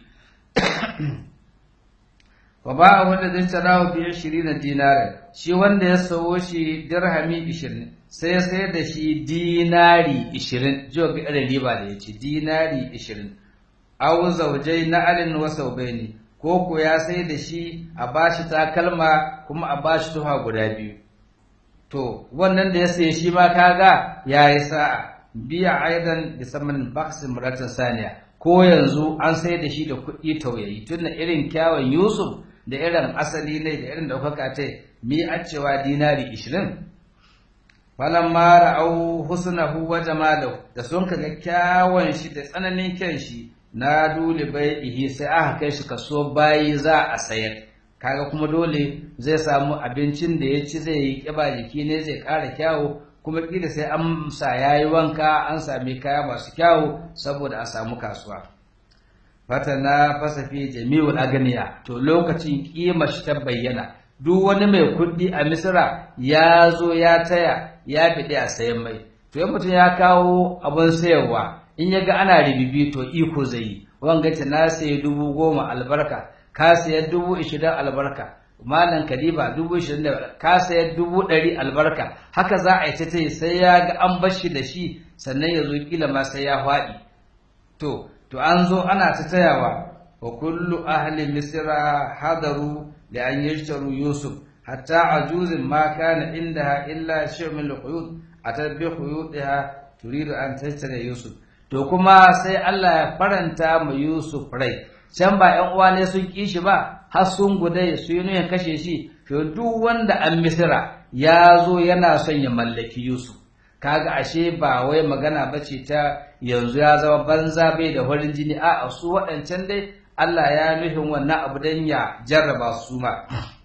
Speaker 1: wa ba wanda zai tarawa bi ashirin dinarin, shi wanda ya sawo shi dirhami ishirin sai ya sayar da shi dinari ishirin, jiwa ga irin riba da ya ci dinari ishirin. Aw zaujai na alin wa saubaini, ko ko ya sai da shi a bashi takalma kuma a bashi tuha guda biyu. To wannan da ya saye shi ma kaga yayi sa'a, biya aidan da saman baksin muratan saniya, ko yanzu an sai da shi da kuɗi tauyayi, tunda irin kyawun Yusuf da irin asali ne da irin ɗaukaka ta mi a cewa dinari ishirin. Falan mara au husnahu wa jamalahu, da sun kaga kyawun shi da tsananin kyan shi na dole bai ihi sai aka kai shi kaso bayi za a sayar. Kaga kuma dole zai samu abincin da ya ci, zai yi kiba, jiki ne zai ƙara kyawu, kuma kila sai an sa yayi wanka an sami kaya masu kyawu saboda a samu kasuwa. Fatana fasafi jami'ul aganiya, to lokacin kima shi ta bayyana, duk wani mai kuɗi a Misra ya zo ya taya ya fiɗi a sayan mai. To in mutum ya kawo abin sayarwa, in ya ga ana ribibi to iko zai yi, wanga ta na sayi dubu goma albarka, ka sayar dubu ishirin albarka, malam kadiba dubu ishirin da ka sayar dubu ɗari albarka. Haka za a yi ta tai sai ya ga an bashi da shi sannan ya zo kila ma sai ya faɗi. To to an zo ana ta tayawa, wa kullu ahli misra hadaru li an yashtaru Yusuf, hatta ajuzin ma kana indaha illa shay'un min al-quyud atabbi quyudiha turidu an tashtari Yusuf. To kuma sai Allah ya faranta ma Yusuf rai, can ba ƴan uwa ne sun ƙi shi ba, har sun gudai su yi nuyin kashe shi. To duk wanda an Misra ya zo yana son ya mallaki Yusuf, kaga ashe ba wai magana bace ta yanzu ya zama banza bai da farin jini, a'a su waɗancan dai Allah ya nufin wannan abu dan ya jarraba su ma.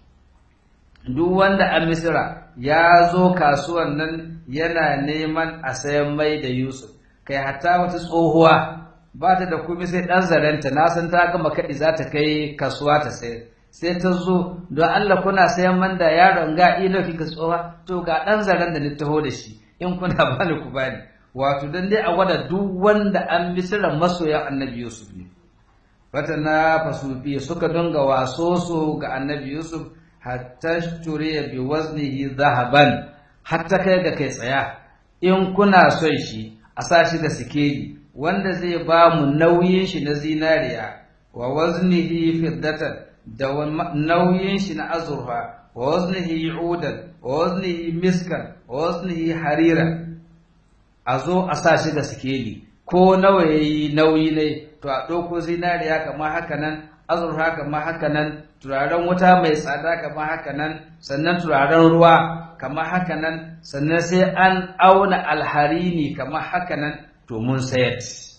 Speaker 1: Duk wanda an Misra ya zo kasuwan nan yana neman a sayan mai da Yusuf, kai hatta wata tsohuwa ba ta da komai sai ɗan zarenta, na san ta gama kaɗi za ta kai kasuwa ta sayar, sai ta zo don Allah kuna sayan man da yaron ga ilo kika tsoha, to ga ɗan zaren da ni taho da shi in kuna bani ku bani. Wato dan dai a gwada duk wanda an Misra masoyan annabi Yusuf ne. Wata na fasufi suka dunga waso su ga annabi Yusuf, hatta turiya bi waznihi zahaban, hatta kai ga kai tsaya in kuna son shi a sa shi da sikeli wanda zai ba mu nauyin shi na zinariya, wa waznihi fiddatan, da nauyin shi na azurfa, wa waznihi udan, wa waznihi miskan, wa waznihi harira. A zo a sa shi da sikeli, ko nawa yayi nauyi ne, to a ɗauko zinariya kamar haka nan, azurfa kamar haka nan, turaren wuta mai tsada kamar haka nan, sannan turaren ruwa kamar haka nan, sannan sai an auna alharini kamar haka nan, to mun sayar.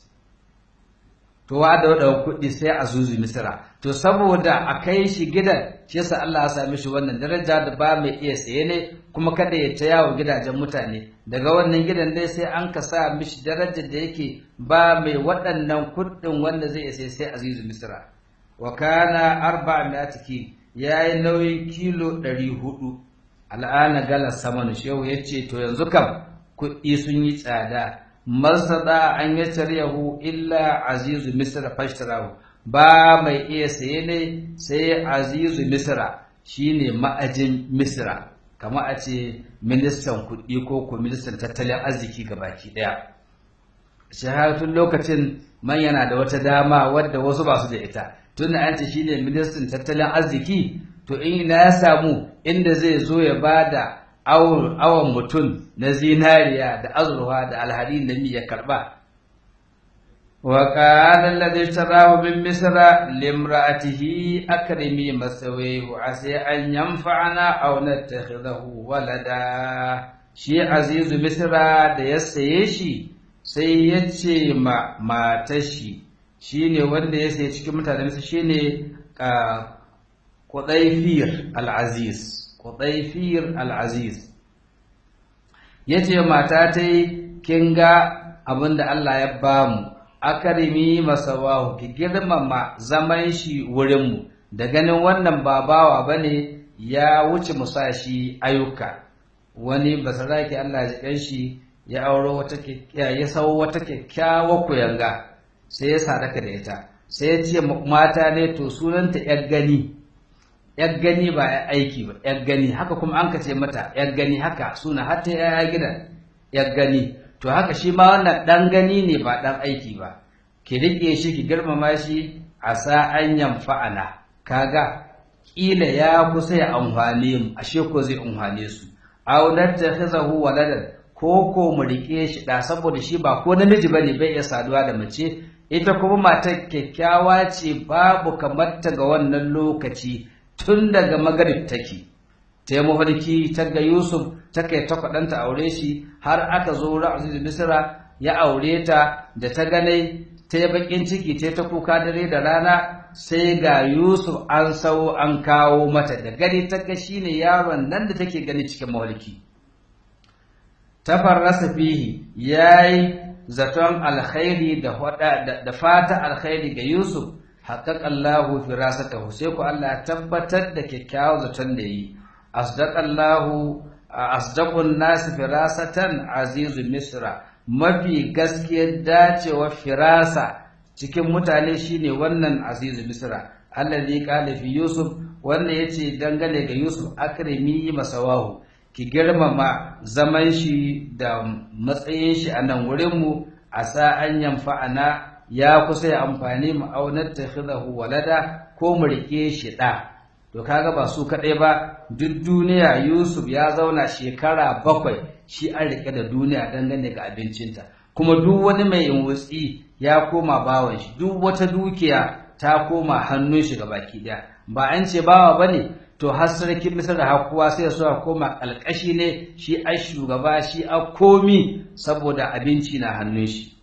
Speaker 1: To wa da wadda kuɗi sai a zuzu Misra. To saboda a kai shi gidan, shi yasa Allah ya sami shi wannan daraja da ba mai iya saye ne, kuma kada ya ta yawo gidajen mutane. Daga wannan gidan dai sai an ka sa mishi darajar da yake ba mai waɗannan kuɗin wanda zai sai sai azizu Misra. Wa kana arba'a mi'ati, yayi nauyin kilo ɗari hudu. Al'ana gala samanu, shehu yace to yanzu kam kuɗi sun yi tsada. Masada an yi taryahu illa azizu Misra fashtarahu, ba mai iya saye ne sai azizu Misra, shine ma'ajin Misra, kama a ce ministan kuɗi ko ko ministan tattalin arziki gabaki ɗaya. Shahatun lokacin man yana da wata dama wadda wasu ba su da ita, tunda an ce shine ministan tattalin arziki, to in ya samu inda zai zo ya bada awon mutum na zinariya da azurfa da alhari da mi ya karba. Wa qala alladhi tarahu min misra limra'atihi akrimi masawihu asai an yanfa'ana aw nattakhidahu walada. Shi azizu Misra da ya saye shi sai ya ce ma matar shi, shine wanda ya saye cikin mutanen sa, shine Qudayfir al-Aziz Qudayfir al-Aziz yace mata ta yi kin ga abinda Allah ya bamu akarimi masawahu ki girmama zaman shi wurin mu da ganin wannan ba bawa bane ya wuce musashi ayyuka wani basaraki Allah ya kan shi ya auro wata ya sau wata kyakkyawa kuyanga sai ya sadaka da ita sai ya ce mata ne to sunanta yar gani yar gani ba ya aiki ba yar gani haka kuma an kace mata yar gani haka suna hatta ya gida yar gani to haka shi ma wannan dan gani ne ba dan aiki ba ki rike shi ki girmama shi asa an yanfa'ana kaga kila ya kusa ya amfane mu ashe ko zai amfane su aw nattakhizahu waladan ko ko mu rike shi da saboda shi ba ko namiji bane bai iya saduwa da mace ita kuma matar kyakkyawa ce babu kamar ta ga wannan lokaci tun daga magrib take ta yi mafarki ta ga Yusuf ta kai ta kwadanta aure shi har aka zo Aziz Misra ya aure ta da ta gane ta yi bakin ciki ta ta kuka dare da rana sai ga Yusuf an sau an kawo mata da gani ta ga shine yaron nan da take gani cikin mafarki tafarrasa fihi yayi zaton alkhairi da da fata alkhairi ga Yusuf haqqaqa Allahu firasatahu sai ku Allah ya tabbatar da kyakkyawan zaton da yi asdaqallahu asdaqun nas firasatan azizu misra mafi gaskiyar dacewa firasa cikin mutane shine wannan azizu misra allazi qala fi Yusuf wanda yace dangane ga Yusuf akrimi masawahu ki girmama zaman shi da matsayin shi a nan wurinmu a sa'an yamfa'ana ya kusa ya amfani mu aunar ta walada ko mu rike shi ɗa. To kaga ba su kaɗai ba duk duniya Yusuf ya zauna shekara bakwai shi an rike da duniya dangane ga abincinta. Kuma duk wani mai wutsi ya koma bawan shi duk wata dukiya ta koma hannun shi ga baki ɗaya. Ba an ce bawa ba ne to har sarkin misar da hakuwa sai su koma alƙashi ne shi ai shugaba shi a komi saboda abinci na hannun shi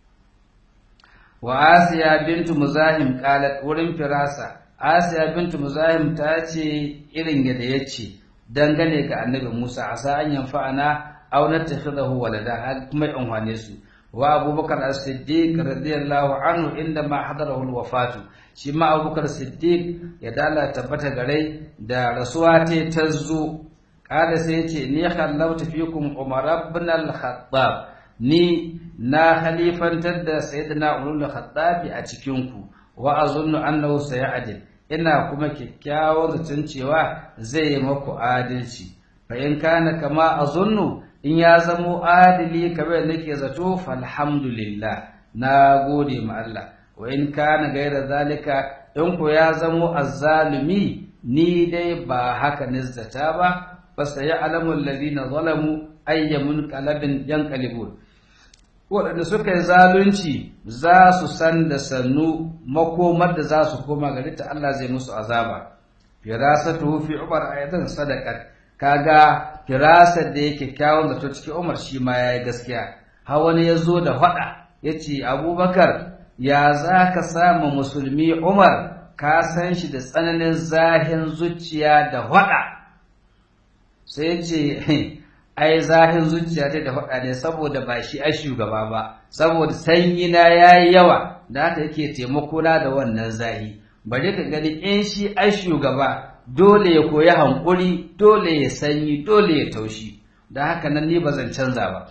Speaker 1: wa asiya bintu muzahim qalat wurin firasa asiya bintu muzahim ta ce irin yadda yace dangane ga annabi Musa asa an yanfa'ana aw natakhidahu walada kuma in wane su wa abubakar as-siddiq radiyallahu anhu inda ma hadarahu al-wafatu shi ma abubakar siddiq ya dala tabbata gare da rasuwa ta tazo kada sai yace ni khallautu fikum umar ibn al-khattab ni na khalifantar da sayyidina umar al-khattab a cikin ku wa azunnu annahu sayadil ina kuma kikkiawar zaton cewa zai yi maku adalci fa in kana kama azunnu in ya zamo adili kamar nake zato falhamdulillah na gode ma Allah wa in kana gaira zalika in ko ya zamo azzalimi ni dai ba haka nizzata ba fasa ya alamul ladina zalamu ayyamun qalbin yanqalibun waɗanda suka yi zalunci za su san da sannu makomar da za su koma gari ta Allah zai musu azaba firasatu fi umar ayatan sadaqat kaga firasar da yake kyawun zato cikin Umar shi ma yayi gaskiya har wani yazo da fada yace Abubakar ya zaka samu musulmi Umar ka san shi da tsananin zahin zuciya da fada sai yace ai zahin zuciya ta da fada ne saboda ba shi a shugaba ba saboda sanyi na yayi yawa da haka yake taimako na da wannan zahi bari ka gani in shi a shugaba dole ya koyi hankuri dole ya sanyi dole ya taushi da haka nan ni bazan canza ba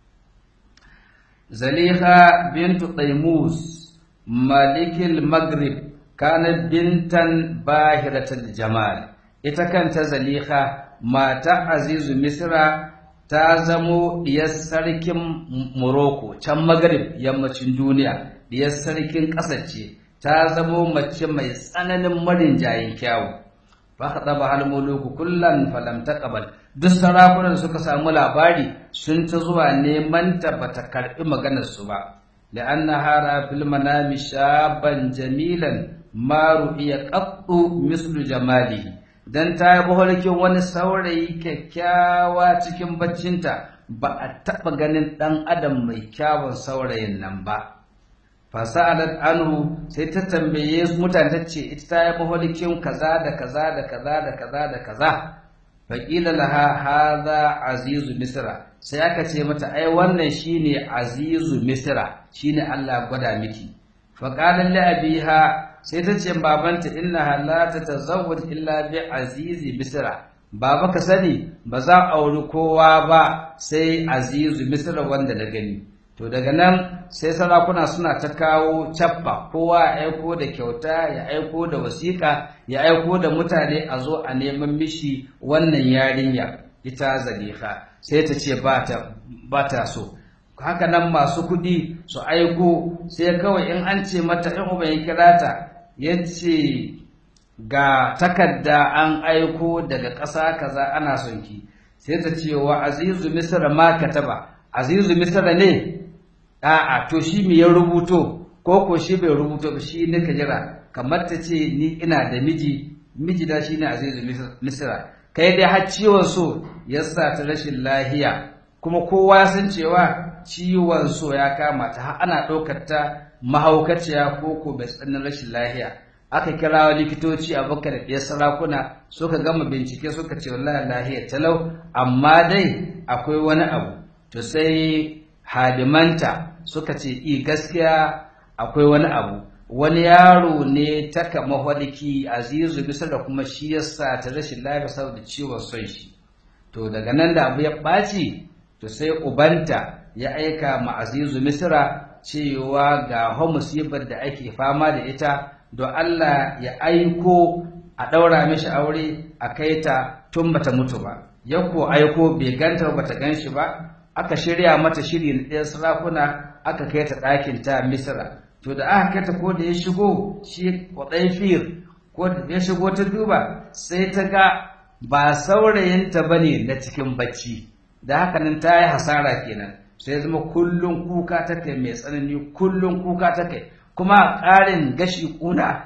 Speaker 1: Zaliha bintu Taimus malikil Maghrib kanat bintan bahiratul jamal ita kanta Zaliha mata Azizu Misra ta zamo diyar sarkin Morocco can Maghrib yammacin duniya diyar sarkin ƙasar ce ta zamo mace mai tsananin marin jayin kyawu fakhadaba hal muluku kullan falam taqbal duk sarakunan suka samu labari sun ta zuwa neman ta bata karbi maganar su ba la'anna hara fil manami shaban jamilan ma ru'iya qattu mislu jamalihi dan ta yi buhulkin wani saurayi kyakkyawa cikin baccinta ba a taba ganin dan adam mai kyawun saurayin nan ba fasalat anhu sai ta tambaye mutane tace ita ta yi maholikin kaza da kaza da kaza da kaza da kaza faqila laha hadha azizu misra sai aka ce mata ai wannan shine azizu misra shine Allah gwada miki faqala li abiha sai ta ce babanta innaha la tatazawwaj illa bi azizi misra baba ka sani ba za a auri kowa ba sai azizu misra wanda na gani. To daga nan sai sarakuna suna ta kawo cappa kowa ya aiko da kyauta ya aiko da wasiƙa ya aiko da mutane a zo a neman mishi wannan yarinya ita Zaliha sai ta ce ba ta so. Haka nan masu kuɗi su aiko sai kawai in an ce mata in uban ya kira ta ya ce ga takarda an aiko daga ƙasa kaza ana son ki sai ta ce wa azizu misra ma kataba azizu misra ne a'a to shi me ya rubuto ko ko shi bai rubuto ba shi ne ka jira kamar ta ce ni ina da miji miji da shine azizu misra kai dai har ciwon so ya sa ta rashin lahiya kuma kowa ya san cewa ciwon so ya kama ta har ana ɗaukar ta mahaukaciya ko ko bai tsanin rashin lahiya aka kira likitoci a baka da ɗaya sarakuna suka gama bincike suka ce wallahi lahiya talau amma dai akwai wani abu to sai hadimanta suka ce i gaskiya akwai wani abu wani yaro ne ta kama waliki azizu bisa da kuma shi yasa ta rashin lafiya saboda ciwon son shi to daga nan da abu ya ɓaci to sai ubanta ya aika ma azizu misra cewa ga musibar da ake fama da ita don Allah ya aiko a ɗaura mishi aure a kai ta tun bata mutu ba ya ko aiko bai ganta bata gan shi ba aka shirya mata shiri na ɗayan sarakuna aka kai ta ɗakin ta misra to da aka kai ta ko da ya shigo shi kwaɗai fir ko da ya shigo ta duba sai ta ga ba saurayinta ba ne na cikin bacci da haka nan ta yi hasara kenan sai zama kullum kuka ta kai mai tsanani kullum kuka ta kai kuma ƙarin gashi kuna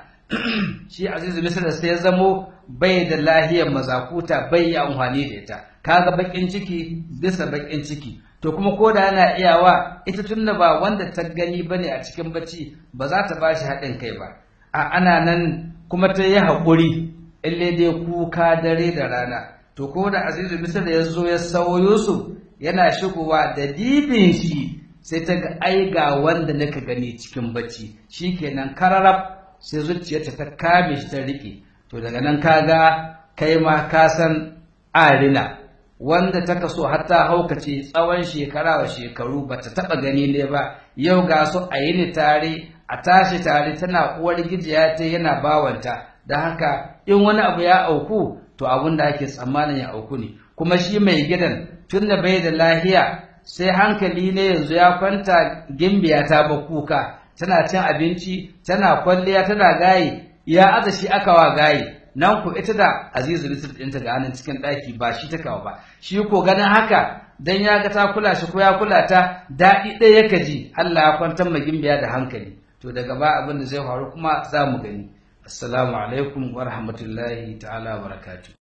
Speaker 1: shi azizu misra sai ya zamo bai da lahiyar mazakuta bai yi amfani da ita kaga bakin ciki bisa bakin ciki to kuma ko da yana iyawa ita tunda ba wanda ta gani bane a cikin bacci ba za ta bashi haɗin kai ba a ana nan kuma ta yi haƙuri ille dai kuka dare da rana to ko da azizu misra ya zo ya sawo Yusuf yana shigowa da dibin shi sai ta ga ai ga wanda naka gani cikin bacci shikenan kararab sai zuciyarta ta kame shi ta rike to daga nan kaga kai ma ka san arina wanda ta kaso hatta haukace tsawon shekara wa shekaru bata taba gani ne ba yau ga su a yini tare a tashi tare tana uwar gijiya ta yana bawanta da haka in wani abu ya auku to abun da ake tsammanin ya auku ne kuma shi mai gidan tunda bai da lahiya sai hankali ne yanzu ya kwanta gimbiya ta ba kuka tana cin abinci tana kwalliya tana gayi ya aza shi aka wa gayi nan ku ita da azizu misir ɗinta ga hannun cikin ɗaki ba shi ta kawo ba shi ko ganin haka dan ya ga ta kula shi ko ya kula ta daɗi ɗaya yaka ji Allah ya kwantar ma gimbiya da hankali to daga ba abin da zai faru kuma za mu gani assalamu alaikum wa rahmatullahi ta'ala wa barakatuh